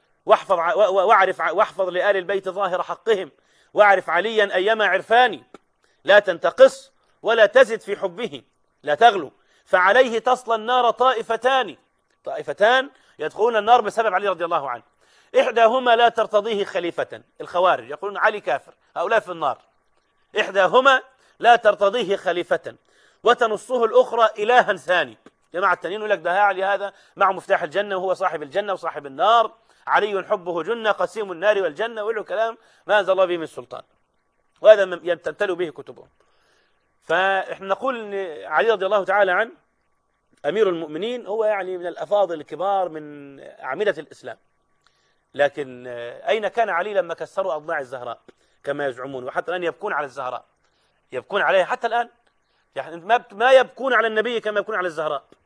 واحفظ لآل البيت ظاهر حقهم، واعرف عليا أيما عرفاني، لا تنتقص ولا تزد في حبه، لا تغلو، فعليه تصلى النار طائفتان يدخلون النار بسبب علي رضي الله عنه، إحداهما لا ترتضيه خليفة، الخوارج يقولون علي كافر، هؤلاء في النار، إحداهما لا ترتضيه خليفة وتنصه الأخرى إلها ثاني. جماعة التانيين يقول لك ده علي هذا مع مفتاح الجنة وهو صاحب الجنة وصاحب النار، علي حبه جنة قسيم النار والجنة، وله كلام ما أنزل الله به من سلطان، وهذا تمتلئ به كتبهم. فإحنا نقول أن علي رضي الله تعالى عنه أمير المؤمنين هو يعني من الأفاضل الكبار من أعمدة الإسلام، لكن أين كان علي لما كسروا أضلاع الزهراء كما يزعمون؟ وحتى الآن يبكون على الزهراء، يبكون عليها حتى الآن، يعني ما يبكون على النبي كما يبكون على الزهراء،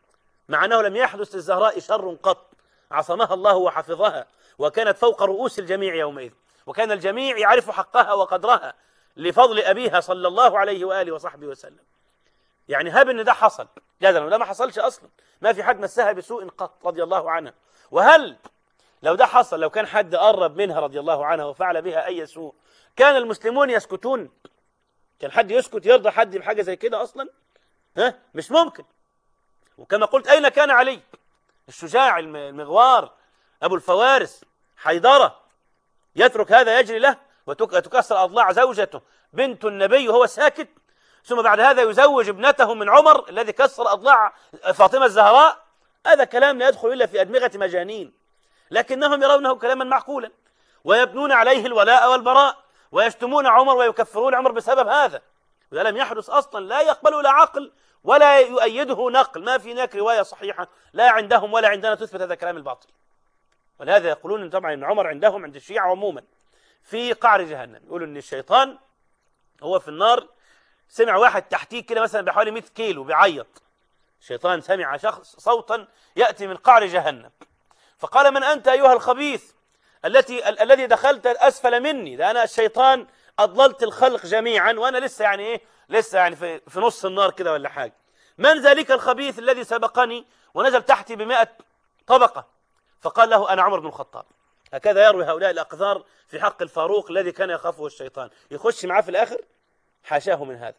مع أنه لم يحدث للزهراء شر قط، عصمها الله وحفظها، وكانت فوق رؤوس الجميع يومئذ، وكان الجميع يعرف حقها وقدرها لفضل أبيها صلى الله عليه وآله وصحبه وسلم. يعني هب ان ده حصل جدلا، وده ما حصلش اصلا، ما في حد مسها بسوء قط رضي الله عنها. وهل لو ده حصل، لو كان حد قرب منها رضي الله عنها وفعل بها اي سوء، كان المسلمون يسكتون؟ كان حد يسكت يرضى حد بحاجه زي كده اصلا؟ مش ممكن. وكما قلت، اين كان علي الشجاع المغوار ابو الفوارس حيدره يترك هذا يجري له وتكسر اضلاع زوجته بنت النبي وهو ساكت؟ ثم بعد هذا يزوج ابنته من عمر الذي كسر أضلاع فاطمة الزهراء. هذا كلام لا يدخل إلا في أدمغة مجانين، لكنهم يرونه كلاما معقولا، ويبنون عليه الولاء والبراء، ويشتمون عمر ويكفرون عمر بسبب هذا. وده لم يحدث أصلا، لا يقبله لا عقل ولا يؤيده نقل، ما في هناك رواية صحيحة لا عندهم ولا عندنا تثبت هذا الكلام الباطل. ولهذا يقولون طبعا إن عمر عندهم، عند الشيعة عموما، في قعر جهنم. يقولوا إن الشيطان هو في النار، سمع واحد تحتيه كده مثلا بحوالي 100 كيلو بيعيط، الشيطان سمع شخص صوتا يأتي من قعر جهنم، فقال: من أنت أيها الخبيث الذي دخلت أسفل مني؟ ده أنا الشيطان أضللت الخلق جميعا، وأنا لسه يعني لسه يعني في نص النار كده ولا حاجة. من ذلك الخبيث الذي سبقني ونزل تحتي ب100 طبقة؟ فقال له: أنا عمر بن الخطاب. هكذا يروي هؤلاء الأقذار في حق الفاروق الذي كان يخافه الشيطان، يخش معاه في الآخر؟ حاشاه من هذا.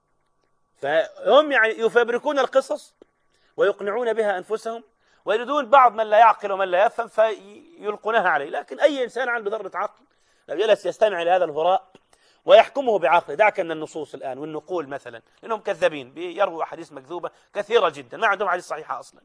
فهم يعني يفبركون القصص ويقنعون بها أنفسهم، ويريدون بعض من لا يعقل ومن لا يفهم فيلقونها عليه. لكن أي إنسان عنده ذرة عقل لو جلس يستمع لهذا الهراء ويحكمه بعقله، دعك من النصوص الآن والنقول مثلا، لأنهم كذابين بيرووا أحاديث مكذوبة كثيرة جدا، ما عندهم حديث صحيحة أصلا.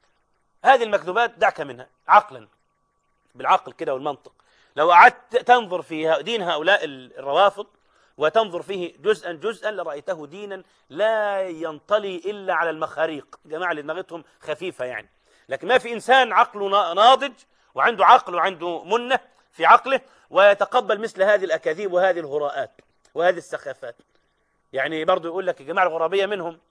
هذه المكذوبات دعك منها عقلا، بالعقل كده والمنطق. لو قعدت تنظر في دين هؤلاء الروافض وتنظر فيه جزءا جزءا لرأيته دينا لا ينطلي إلا على المخاريق، جماعة اللي دماغتهم خفيفة يعني. لكن ما في إنسان عقله ناضج وعنده عقل وعنده منة في عقله ويتقبل مثل هذه الأكاذيب وهذه الهراءات وهذه السخافات. يعني برضو يقول لك الجماعة الغرابية منهم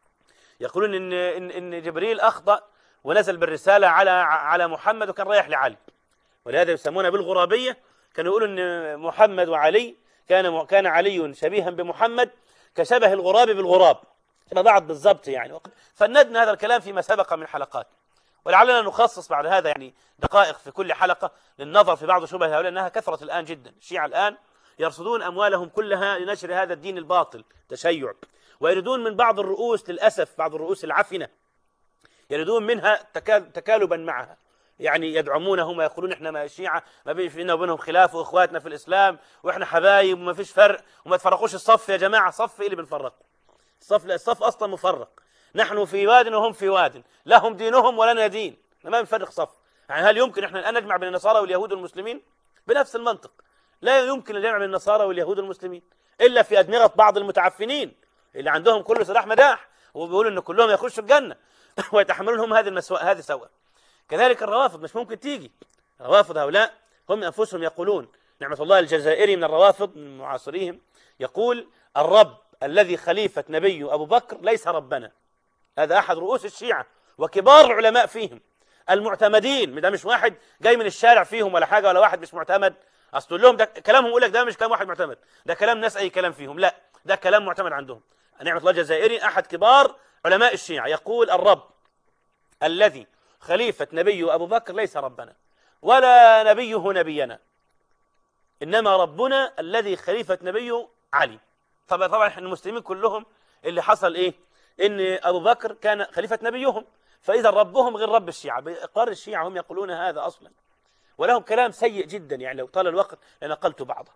يقولون إن جبريل أخطأ ونزل بالرسالة على محمد وكان رايح لعلي، ولهذا يسمونه بالغرابية. كانوا يقولوا إن محمد وعلي كان علي شبيها بمحمد كشبه الغراب بالغراب، شبه بعض بالضبط يعني. فندنا هذا الكلام فيما سبق من حلقات، ولعلنا نخصص بعد هذا يعني دقائق في كل حلقة للنظر في بعض شبه هؤلاء، لأنها كثرت الآن جدا. الشيعة الآن يرصدون أموالهم كلها لنشر هذا الدين الباطل تشيع، ويريدون من بعض الرؤوس للأسف، بعض الرؤوس العفنة يريدون منها تكالبا معها، يعني يدعمونهم ويقولون احنا ما الشيعة ما بيننا وبينهم خلاف واخواتنا في الإسلام واحنا حبايب وما فيش فرق وما تفرقوش الصف. يا جماعة صف ايه اللي بنفرقه؟ الصف اصلا مفرق، نحن في واد وهم في واد، لهم دينهم ولنا دين، ما بنفرق صف. يعني هل يمكن احنا الآن نجمع بين النصارى واليهود والمسلمين؟ بنفس المنطق لا يمكن الجمع بين النصارى واليهود والمسلمين إلا في أدمغة بعض المتعفنين اللي عندهم كل سلاح مداح وبيقولوا ان كلهم يخشوا الجنة ويتحملونهم هذه سواء. كذلك الروافض مش ممكن تيجي. الروافض هؤلاء هم أنفسهم يقولون، نعمة الله الجزائري من الروافض من معاصريهم يقول: الرب الذي خليفة نبي أبو بكر ليس ربنا. هذا أحد رؤوس الشيعة وكبار العلماء فيهم المعتمدين، ده مش واحد جاي من الشارع فيهم ولا حاجة ولا واحد مش معتمد. أصل لهم ده كلامهم يقول لك ده مش كلام واحد معتمد، ده كلام ناس أي كلام فيهم، لا ده كلام معتمد عندهم. نعمة الله الجزائري أحد كبار علماء الشيعة يقول: الرب الذي خليفة نبي أبو بكر ليس ربنا ولا نبيه نبينا، إنما ربنا الذي خليفة نبيه علي. طبعا احنا المسلمين كلهم اللي حصل إيه؟ إن أبو بكر كان خليفة نبيهم، فإذا ربهم غير رب الشيعة. بإقرار الشيعة هم يقولون هذا أصلا، ولهم كلام سيء جدا يعني لو طال الوقت لنقلت بعضه.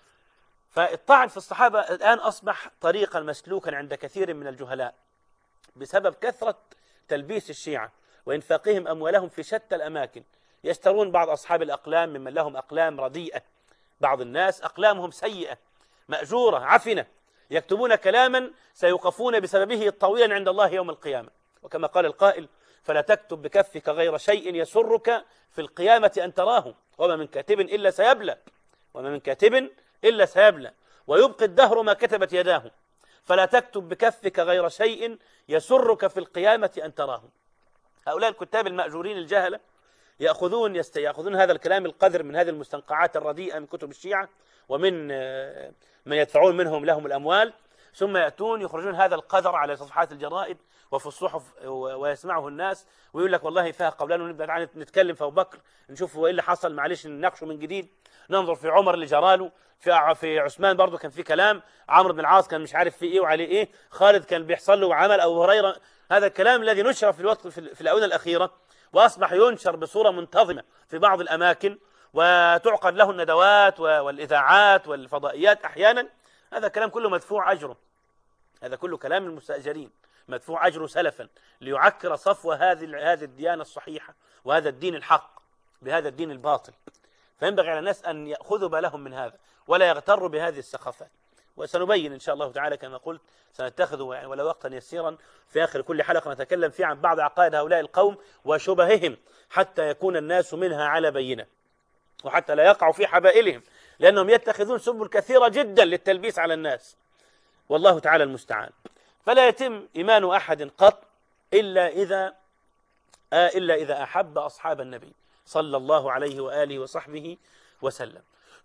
فالطعن في الصحابة الآن أصبح طريقا مسلوكا عند كثير من الجهلاء بسبب كثرة تلبيس الشيعة وإنفاقهم أموالهم في شتى الأماكن. يشترون بعض أصحاب الأقلام ممن لهم أقلام رديئة، بعض الناس أقلامهم سيئة مأجورة عفنة، يكتبون كلاما سيوقفون بسببه طويلا عند الله يوم القيامة. وكما قال القائل: فلا تكتب بكفك غير شيء يسرك في القيامة أن تراه، وما من كاتب إلا سيبلى، وما من كاتب إلا سيبلى، ويبقي الدهر ما كتبت يداه، فلا تكتب بكفك غير شيء يسرك في القيامة أن تراه. هؤلاء الكتاب المأجورين الجهلة يأخذون هذا الكلام القذر من هذه المستنقعات الرديئة من كتب الشيعة ومن من يدفعون منهم لهم الأموال، ثم يأتون يخرجون هذا القذر على صفحات الجرائد وفي الصحف ويسمعه الناس، ويقول لك والله فيها قولان ونبدأ نتكلم في أبو بكر، نشوف هو إيه اللي حصل، معلش نناقشه من جديد، ننظر في عمر اللي جراله، في عثمان برضه كان في كلام، عمرو بن العاص كان مش عارف في إيه وعليه إيه، خالد كان بيحصل له وعمل، أبو هريرة. هذا الكلام الذي نشر في الوقت في الآونة الأخيرة وأصبح ينشر بصورة منتظمة في بعض الأماكن وتعقد له الندوات والإذاعات والفضائيات أحيانا، هذا كلام كله مدفوع أجره، هذا كله كلام المستأجرين مدفوع أجره سلفا ليعكر صفو هذه الديانة الصحيحة وهذا الدين الحق بهذا الدين الباطل. فينبغي على الناس أن يأخذوا بالهم من هذا ولا يغتروا بهذه السخافات. وسنبين إن شاء الله تعالى كما قلت، سنتخذ ولو وقتا يسيرا في آخر كل حلقة نتكلم فيه عن بعض عقائد هؤلاء القوم وشبههم حتى يكون الناس منها على بينة وحتى لا يقعوا في حبائلهم، لأنهم يتخذون سبل كثيرة جدا للتلبيس على الناس، والله تعالى المستعان. فلا يتم إيمان أحد قط إلا إذا أحب أصحاب النبي صلى الله عليه وآله وصحبه وسلم.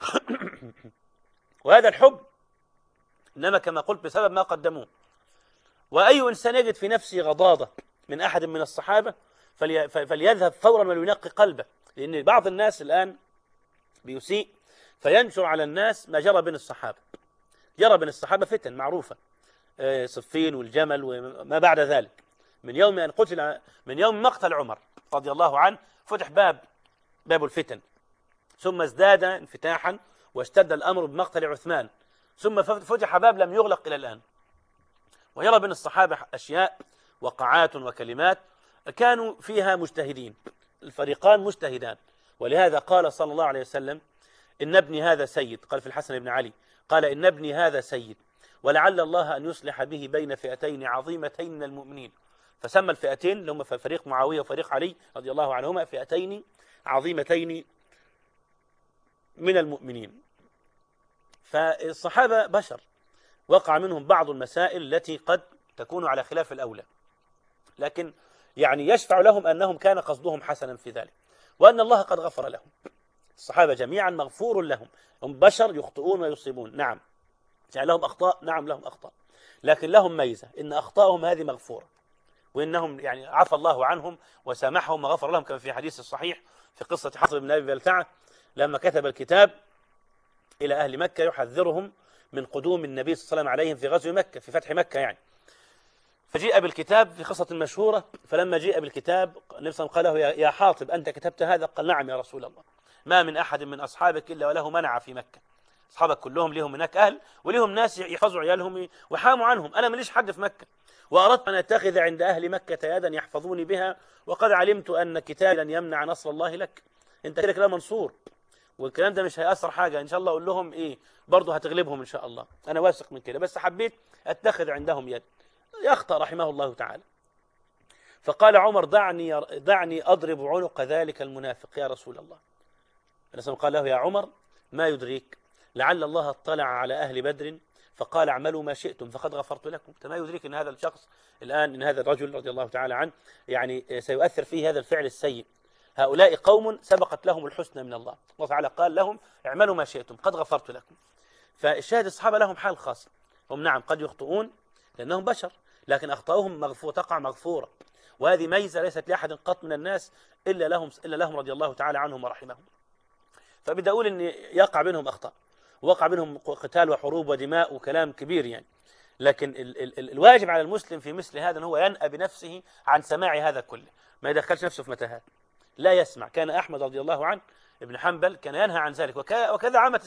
وهذا الحب إنما كما قلت بسبب ما قدموه. وأي إنسان يجد في نفسه غضاضة من أحد من الصحابة فليذهب فورا ولينقي قلبه، لأن بعض الناس الآن بيسيء فينشر على الناس ما جرى بين الصحابة. جرى بين الصحابة فتن معروفة، صفين والجمل وما بعد ذلك، من يوم مقتل عمر رضي الله عنه فتح باب الفتن، ثم ازداد انفتاحا واشتد الأمر بمقتل عثمان، ثم فتح باب لم يغلق إلى الآن. ويرى بين الصحابة أشياء وقعات وكلمات كانوا فيها مجتهدين، الفريقان مجتهدان. ولهذا قال صلى الله عليه وسلم إن ابني هذا سيد، قال في الحسن بن علي قال إن ابني هذا سيد ولعل الله أن يصلح به بين فئتين عظيمتين من المؤمنين. فسمى الفئتين اللي هم فريق معاوية وفريق علي رضي الله عنهما فئتين عظيمتين من المؤمنين. فالصحابة بشر وقع منهم بعض المسائل التي قد تكون على خلاف الأولى، لكن يعني يشفع لهم أنهم كان قصدهم حسنا في ذلك وأن الله قد غفر لهم. الصحابة جميعا مغفور لهم، هم بشر يخطئون ويصيبون، نعم يعني لهم أخطاء، نعم لهم أخطاء، لكن لهم ميزة إن أخطاءهم هذه مغفورة، وإنهم يعني عفى الله عنهم وسامحهم وغفر لهم، كما في حديث الصحيح في قصة حطب بن أبي بلتعة لما كتب الكتاب إلى أهل مكة يحذرهم من قدوم النبي صلى الله عليه وسلم عليهم في غزو مكة في فتح مكة يعني. فجيء بالكتاب في قصة مشهورة، فلما جيء بالكتاب النبي صلى الله عليه وسلم قال له يا حاطب أنت كتبت هذا؟ قال نعم يا رسول الله، ما من أحد من أصحابك إلا وله منع في مكة، أصحابك كلهم لهم هناك أهل ولهم ناس يحفظوا عيالهم ويحاموا عنهم، أنا ماليش حد في مكة، وأردت أن أتخذ عند أهل مكة يدا يحفظوني بها، وقد علمت أن كتابي لن يمنع نصر الله لك، أنت كده منصور، والكلام ده مش هيأثر حاجة إن شاء الله، أقول لهم إيه برضه هتغلبهم إن شاء الله، أنا واثق من كده، بس حبيت أتخذ عندهم يد. يخطأ رحمه الله تعالى. فقال عمر دعني أضرب عنق ذلك المنافق يا رسول الله. النبي قال له يا عمر ما يدريك لعل الله اطلع على أهل بدر فقال اعملوا ما شئتم فقد غفرت لكم. ما يدريك أن هذا الشخص الآن، إن هذا الرجل رضي الله تعالى عنه يعني سيؤثر فيه هذا الفعل السيء. هؤلاء قوم سبقت لهم الحسنى من الله، الله تعالى قال لهم اعملوا ما شئتم قد غفرت لكم. فالشاهد الصحابة لهم حال خاص، هم نعم قد يخطئون لأنهم بشر، لكن أخطاؤهم تقع مغفورة، وهذه ميزة ليست لأحد قط من الناس إلا لهم رضي الله تعالى عنهم ورحمهم. فبدأ أقول أن يقع بينهم أخطاء، وقع بينهم قتال وحروب ودماء وكلام كبير يعني، لكن الواجب على المسلم في مثل هذا هو ينأى بنفسه عن سماع هذا كله، ما يدخلش نفسه في متاهات، لا يسمع. كان أحمد رضي الله عنه ابن حنبل كان ينهى عن ذلك، وكذا عامة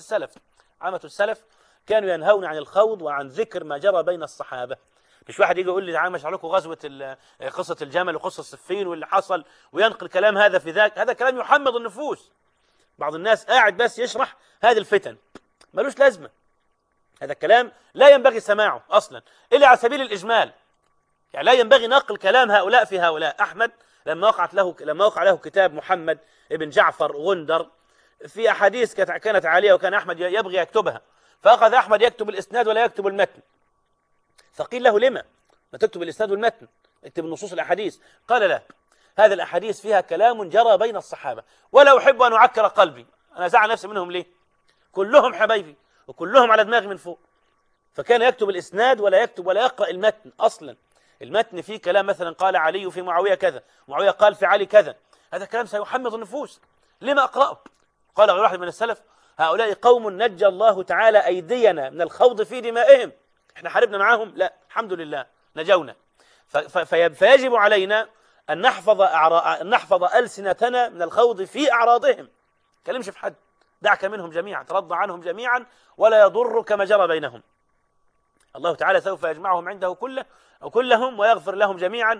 السلف كانوا ينهون عن الخوض وعن ذكر ما جرى بين الصحابة. مش واحد يجي يقول لي تعالى مش لكم غزوة قصة الجمل وقصة صفين واللي حصل وينقل كلام هذا في ذاك، هذا كلام يحمض النفوس. بعض الناس قاعد بس يشرح هذه الفتن، ملوش لازمة، هذا الكلام لا ينبغي سماعه أصلا إلا على سبيل الإجمال، يعني لا ينبغي نقل كلام هؤلاء في هؤلاء. أحمد لما وقع له كتاب محمد ابن جعفر غندر في أحاديث كانت عالية وكان أحمد يبغي يكتبها، فأخذ أحمد يكتب الإسناد ولا يكتب المتن، فقيل له لما ما تكتب الإسناد والمتن، اكتب النصوص الأحاديث؟ قال لا، هذه الأحاديث فيها كلام جرى بين الصحابة، ولا أحب أن أعكر قلبي، أنا زعل نفسي منهم ليه؟ كلهم حبايبي وكلهم على دماغي من فوق. فكان يكتب الإسناد ولا يكتب ولا يقرأ المتن أصلا. المتن فيه كلام، مثلا قال علي في معاوية كذا، معاوية قال في علي كذا، هذا كلام سيحمض النفوس، لما أقرأه؟ قال غير واحد من السلف: هؤلاء قوم نجى الله تعالى أيدينا من الخوض في دمائهم. احنا حاربنا معاهم؟ لا، الحمد لله نجونا. فيجب علينا أن نحفظ ألسنتنا من الخوض في أعراضهم. كلمش في حد، دعك منهم جميعا، ترضى عنهم جميعا، ولا يضرك ما جرى بينهم. الله تعالى سوف يجمعهم عنده كلهم ويغفر لهم جميعا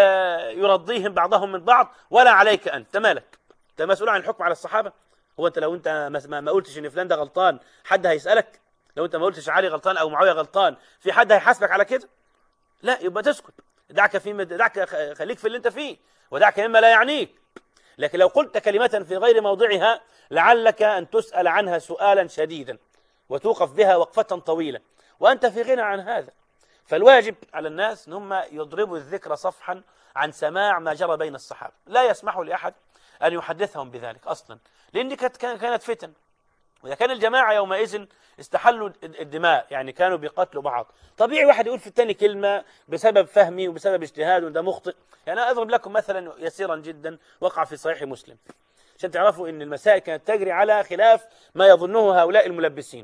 ويرضيهم بعضهم من بعض، ولا عليك أنت مالك؟ أنت مسؤول عن الحكم على الصحابة. هو أنت لو أنت ما قلتش إن فلان ده غلطان حد هيسألك؟ لو أنت ما قلتش علي غلطان أو معاوية غلطان في حد هيحاسبك على كده؟ لا، يبقى تسكت، خليك في اللي أنت فيه، ودعك مما لا يعنيك. لكن لو قلت كلمة في غير موضعها لعلك أن تسأل عنها سؤالا شديدا وتوقف بها وقفة طويلة، وأنت في غنى عن هذا. فالواجب على الناس أن هم يضربوا الذكر صفحا عن سماع ما جرى بين الصحابة، لا يسمحوا لأحد أن يحدثهم بذلك أصلا، لأن كانت فتن. وإذا كان الجماعة يومئذ استحلوا الدماء، يعني كانوا بيقتلوا بعض، طبيعي واحد يقول في الثاني كلمة بسبب فهمي وبسبب اجتهاد وده مخطئ. يعني أنا أضرب لكم مثلا يسيرا جدا وقع في صحيح مسلم عشان تعرفوا أن المسائل كانت تجري على خلاف ما يظنه هؤلاء الملبسين.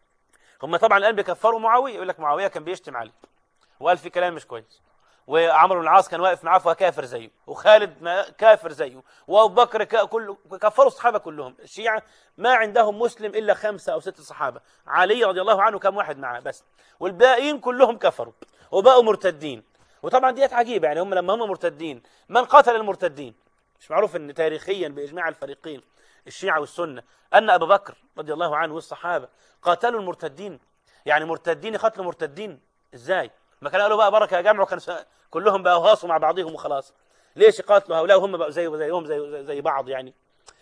هم طبعا الآن بيكفروا معاوية، يقول لك معاوية كان بيشتم علي وقال في كلام مش كويس، وعمرو بن العاص كان واقف معاه فكافر زيه، وخالد كافر زيه، وابو بكر كله كفروا الصحابه كلهم. الشيعه ما عندهم مسلم الا 5 أو 6 صحابه، علي رضي الله عنه كم واحد معاه بس، والباقيين كلهم كفروا وبقوا مرتدين. وطبعا ديت عجيبه، يعني هم لما هم مرتدين من قتل المرتدين؟ مش معروف ان تاريخيا باجماع الفريقين الشيعه والسنه ان ابا بكر رضي الله عنه والصحابه قاتلوا المرتدين؟ يعني مرتدين قتلوا مرتدين ازاي؟ ما كانوا قالوا بقى بركه يا جماعه، وكان كلهم بقوا هاصوا مع بعضهم وخلاص. ليش يقاتلوا هؤلاء وهم بقوا زي بعض؟ يعني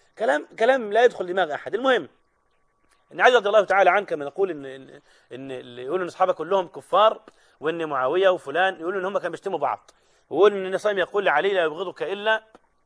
كلام لا يدخل دماغ احد. المهم ان علي رضي الله تعالى عنه كما نقول ان اللي يقولوا ان اصحابه كلهم كفار، وان معاويه وفلان يقولوا ان هم كانوا بيشتموا بعض، ويقول ان النبي صلى الله عليه وسلم يقول لعلي: لا يبغضك الا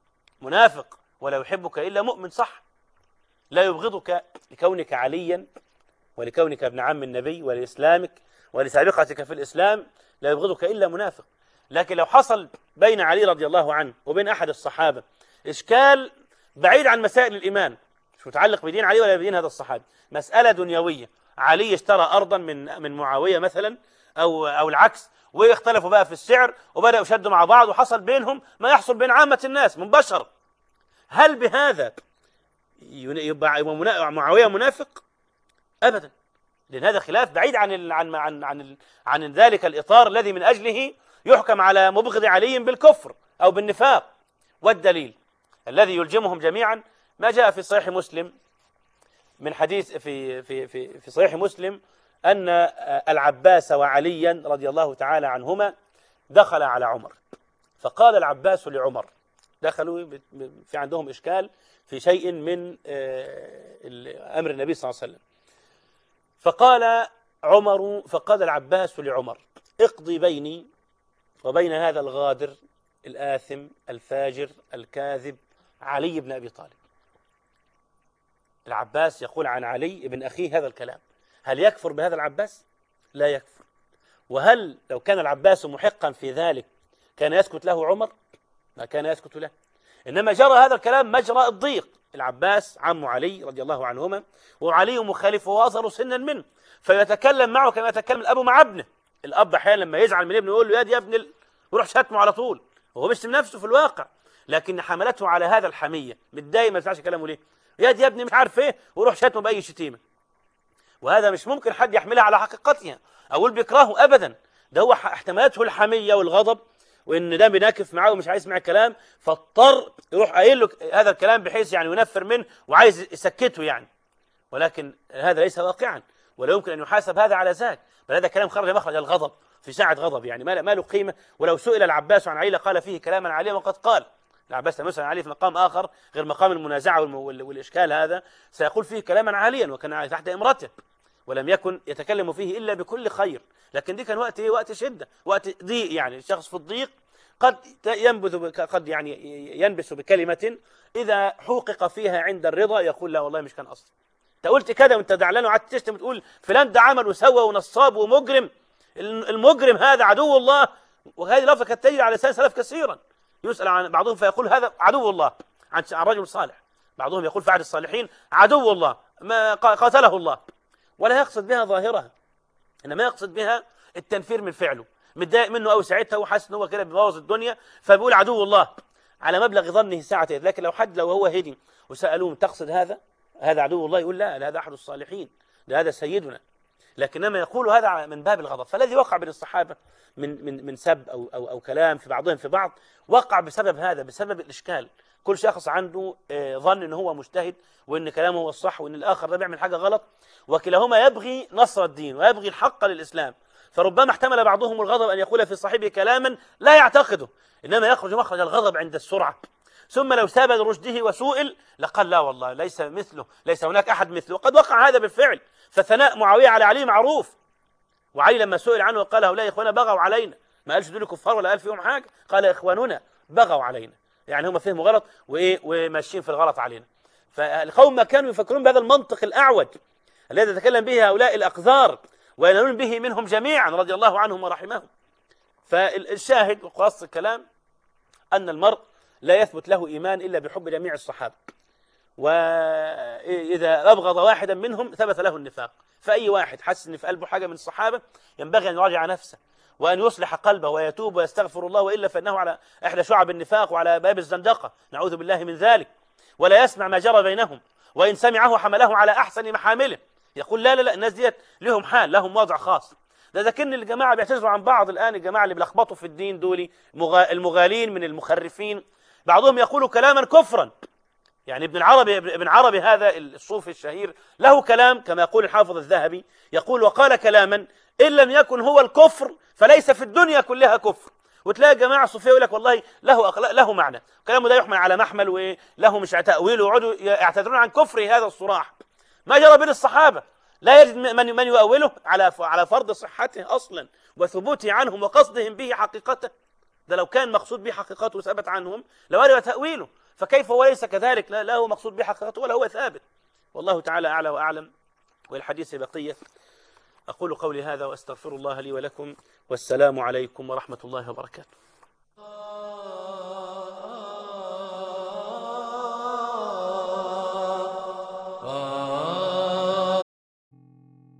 منافق ولا يحبك الا مؤمن. صح، لا يبغضك لكونك عليا ولكونك ابن عم النبي ولإسلامك ولسابقتك في الإسلام، لا يبغضك إلا منافق. لكن لو حصل بين علي رضي الله عنه وبين أحد الصحابة إشكال بعيد عن مسائل الإيمان، مش متعلق بدين علي ولا بدين هذا الصحابي، مسألة دنيوية، علي اشترى أرضا من معاوية مثلا أو العكس، واختلفوا بقى في السعر وبدأوا يشدوا مع بعض وحصل بينهم ما يحصل بين عامة الناس من بشر، هل بهذا يبقى معاوية منافق؟ أبدا، لأن هذا خلاف بعيد عن ذلك الإطار الذي من أجله يحكم على مبغض علي بالكفر أو بالنفاق. والدليل الذي يلجمهم جميعا ما جاء في صحيح مسلم من حديث في صحيح مسلم أن العباس وعليا رضي الله تعالى عنهما دخل على عمر، فقال العباس لعمر، دخلوا في عندهم إشكال في شيء من أمر النبي صلى الله عليه وسلم، فقال العباس لعمر: اقضي بيني وبين هذا الغادر الآثم الفاجر الكاذب علي بن أبي طالب. العباس يقول عن علي بن أخيه هذا الكلام، هل يكفر بهذا العباس؟ لا يكفر. وهل لو كان العباس محقا في ذلك كان يسكت له عمر؟ ما كان يسكت له، إنما جرى هذا الكلام مجرى الضيق. العباس عم علي رضي الله عنهما، وعلي مخالفه وأصغر سنا منه، فيتكلم معه كما يتكلم الأب مع ابنه. الأب أحيانا لما يزعل من ابنه يقول له: يا ابن ويروح شتمه على طول، وهو بيشتم نفسه في الواقع، لكن حملته على هذا الحمية، متضايق ما يسمعش كلامه ليه؟ يا ابني مش عارف ايه، ويروح شتمه بأي شتيمة. وهذا مش ممكن حد يحملها على حقيقتها أو بيكرهه أبدا، ده هو احتمالته الحمية والغضب، وإن ده بيناكف معاه ومش عايز يسمع الكلام، فاضطر يروح قايل له هذا الكلام بحيث يعني ينفر منه وعايز يسكته يعني. ولكن هذا ليس واقعا، ولا يمكن أن يحاسب هذا على ذاك، بل هذا كلام خرج مخرج الغضب في ساعة غضب، يعني ما له قيمة. ولو سئل العباس عن علي قال فيه كلاما عليه، وقد قال العباس لما سأل علي في مقام آخر غير مقام المنازعة والإشكال هذا، سيقول فيه كلاما عاليا وكان تحت إمرته، ولم يكن يتكلم فيه إلا بكل خير. لكن دي كان وقت شدة، وقت ضيق، يعني الشخص في الضيق قد يعني ينبس بكلمة إذا حوقق فيها عند الرضا يقول لا والله مش كان قصدي، انت قلت كده وانت زعلان وقعدت تشتم وتقول فلان ده عمل وسوى ونصاب ومجرم، المجرم هذا عدو الله. وهذه لفظة كانت تجري على لسان سلف كثيرا، يسأل عن بعضهم فيقول هذا عدو الله عن رجل صالح، بعضهم يقول في عهد الصالحين عدو الله ما قاتله الله، ولا يقصد بها ظاهرها، إنما يقصد بها التنفير من فعله، متضايق منه أو ساعتها وحاسس إن هو كده بيبوظ الدنيا فبيقول عدو الله على مبلغ ظنه ساعته. لكن لو هو هدي وسألوه تقصد هذا عدو الله، يقول لا هذا أحد الصالحين، هذا سيدنا، لكنما يقول هذا من باب الغضب. فالذي وقع بين الصحابة من سب أو كلام في بعضهم في بعض وقع بسبب هذا، بسبب الإشكال. كل شخص عنده ظن إن هو مجتهد وإن كلامه هو الصح وإن الآخر ده بيعمل حاجة غلط، وكلاهما يبغي نصر الدين ويبغي الحق للإسلام. فربما احتمل بعضهم الغضب أن يقول في صاحبه كلاما لا يعتقده، إنما يخرج مخرج الغضب عند السرعة، ثم لو ثاب رشده وسئل لقال لا والله ليس مثله، ليس هناك أحد مثله. وقد وقع هذا بالفعل، فثناء معاوية على علي معروف، وعلي لما سئل عنه قال هؤلاء إخوانا بغوا علينا، ما قالش دول كفار ولا قال فيهم حاجة، قال إخواننا بغوا علينا، يعني هم فهموا غلط وماشيين في الغلط علينا. فالقوم ما كانوا يفكرون بهذا المنطق الأعوج الذي يتكلم به هؤلاء الأقذار وينالون به منهم جميعا رضي الله عنهم ورحمهم. فالشاهد وخلاص الكلام أن المرء لا يثبت له إيمان إلا بحب جميع الصحابة، وإذا أبغض واحدا منهم ثبت له النفاق. فأي واحد حس أن في قلبه حاجة من الصحابة ينبغي أن يراجع نفسه وأن يصلح قلبه ويتوب ويستغفر الله، وإلا فإنه على إحدى شعب النفاق وعلى باب الزندقة، نعوذ بالله من ذلك. ولا يسمع ما جرى بينهم، وإن سمعه حمله على أحسن محامله، يقول لا الناس ديت لهم حال، لهم وضع خاص. ده كن الجماعة بيعتذروا عن بعض الآن، الجماعة اللي بيلخبطوا في الدين دول المغالين من المخرفين، بعضهم يقول كلاما كفرا. يعني ابن عربي هذا الصوفي الشهير له كلام كما يقول الحافظ الذهبي، يقول وقال كلاما إن لم يكن هو الكفر فليس في الدنيا كلها كفر. وتلاقي جماعة صوفية يقول لك والله له معنى، كلامه ده يحمل على محمل وله مش تأويل، ويقعدوا يعتذرون عن كفر هذا الصراح. ما جرى بين الصحابة لا يجد من يؤوله على فرض صحته أصلا وثبوته عنهم وقصدهم به حقيقته. ده لو كان مقصود به حقيقته وثبت عنهم لوارد تأويله، فكيف هو ليس كذلك؟ لا هو مقصود به حقيقته ولا هو ثابت. والله تعالى أعلى وأعلم، والحديث بقية. أقول قولي هذا وأستغفر الله لي ولكم، والسلام عليكم ورحمة الله وبركاته.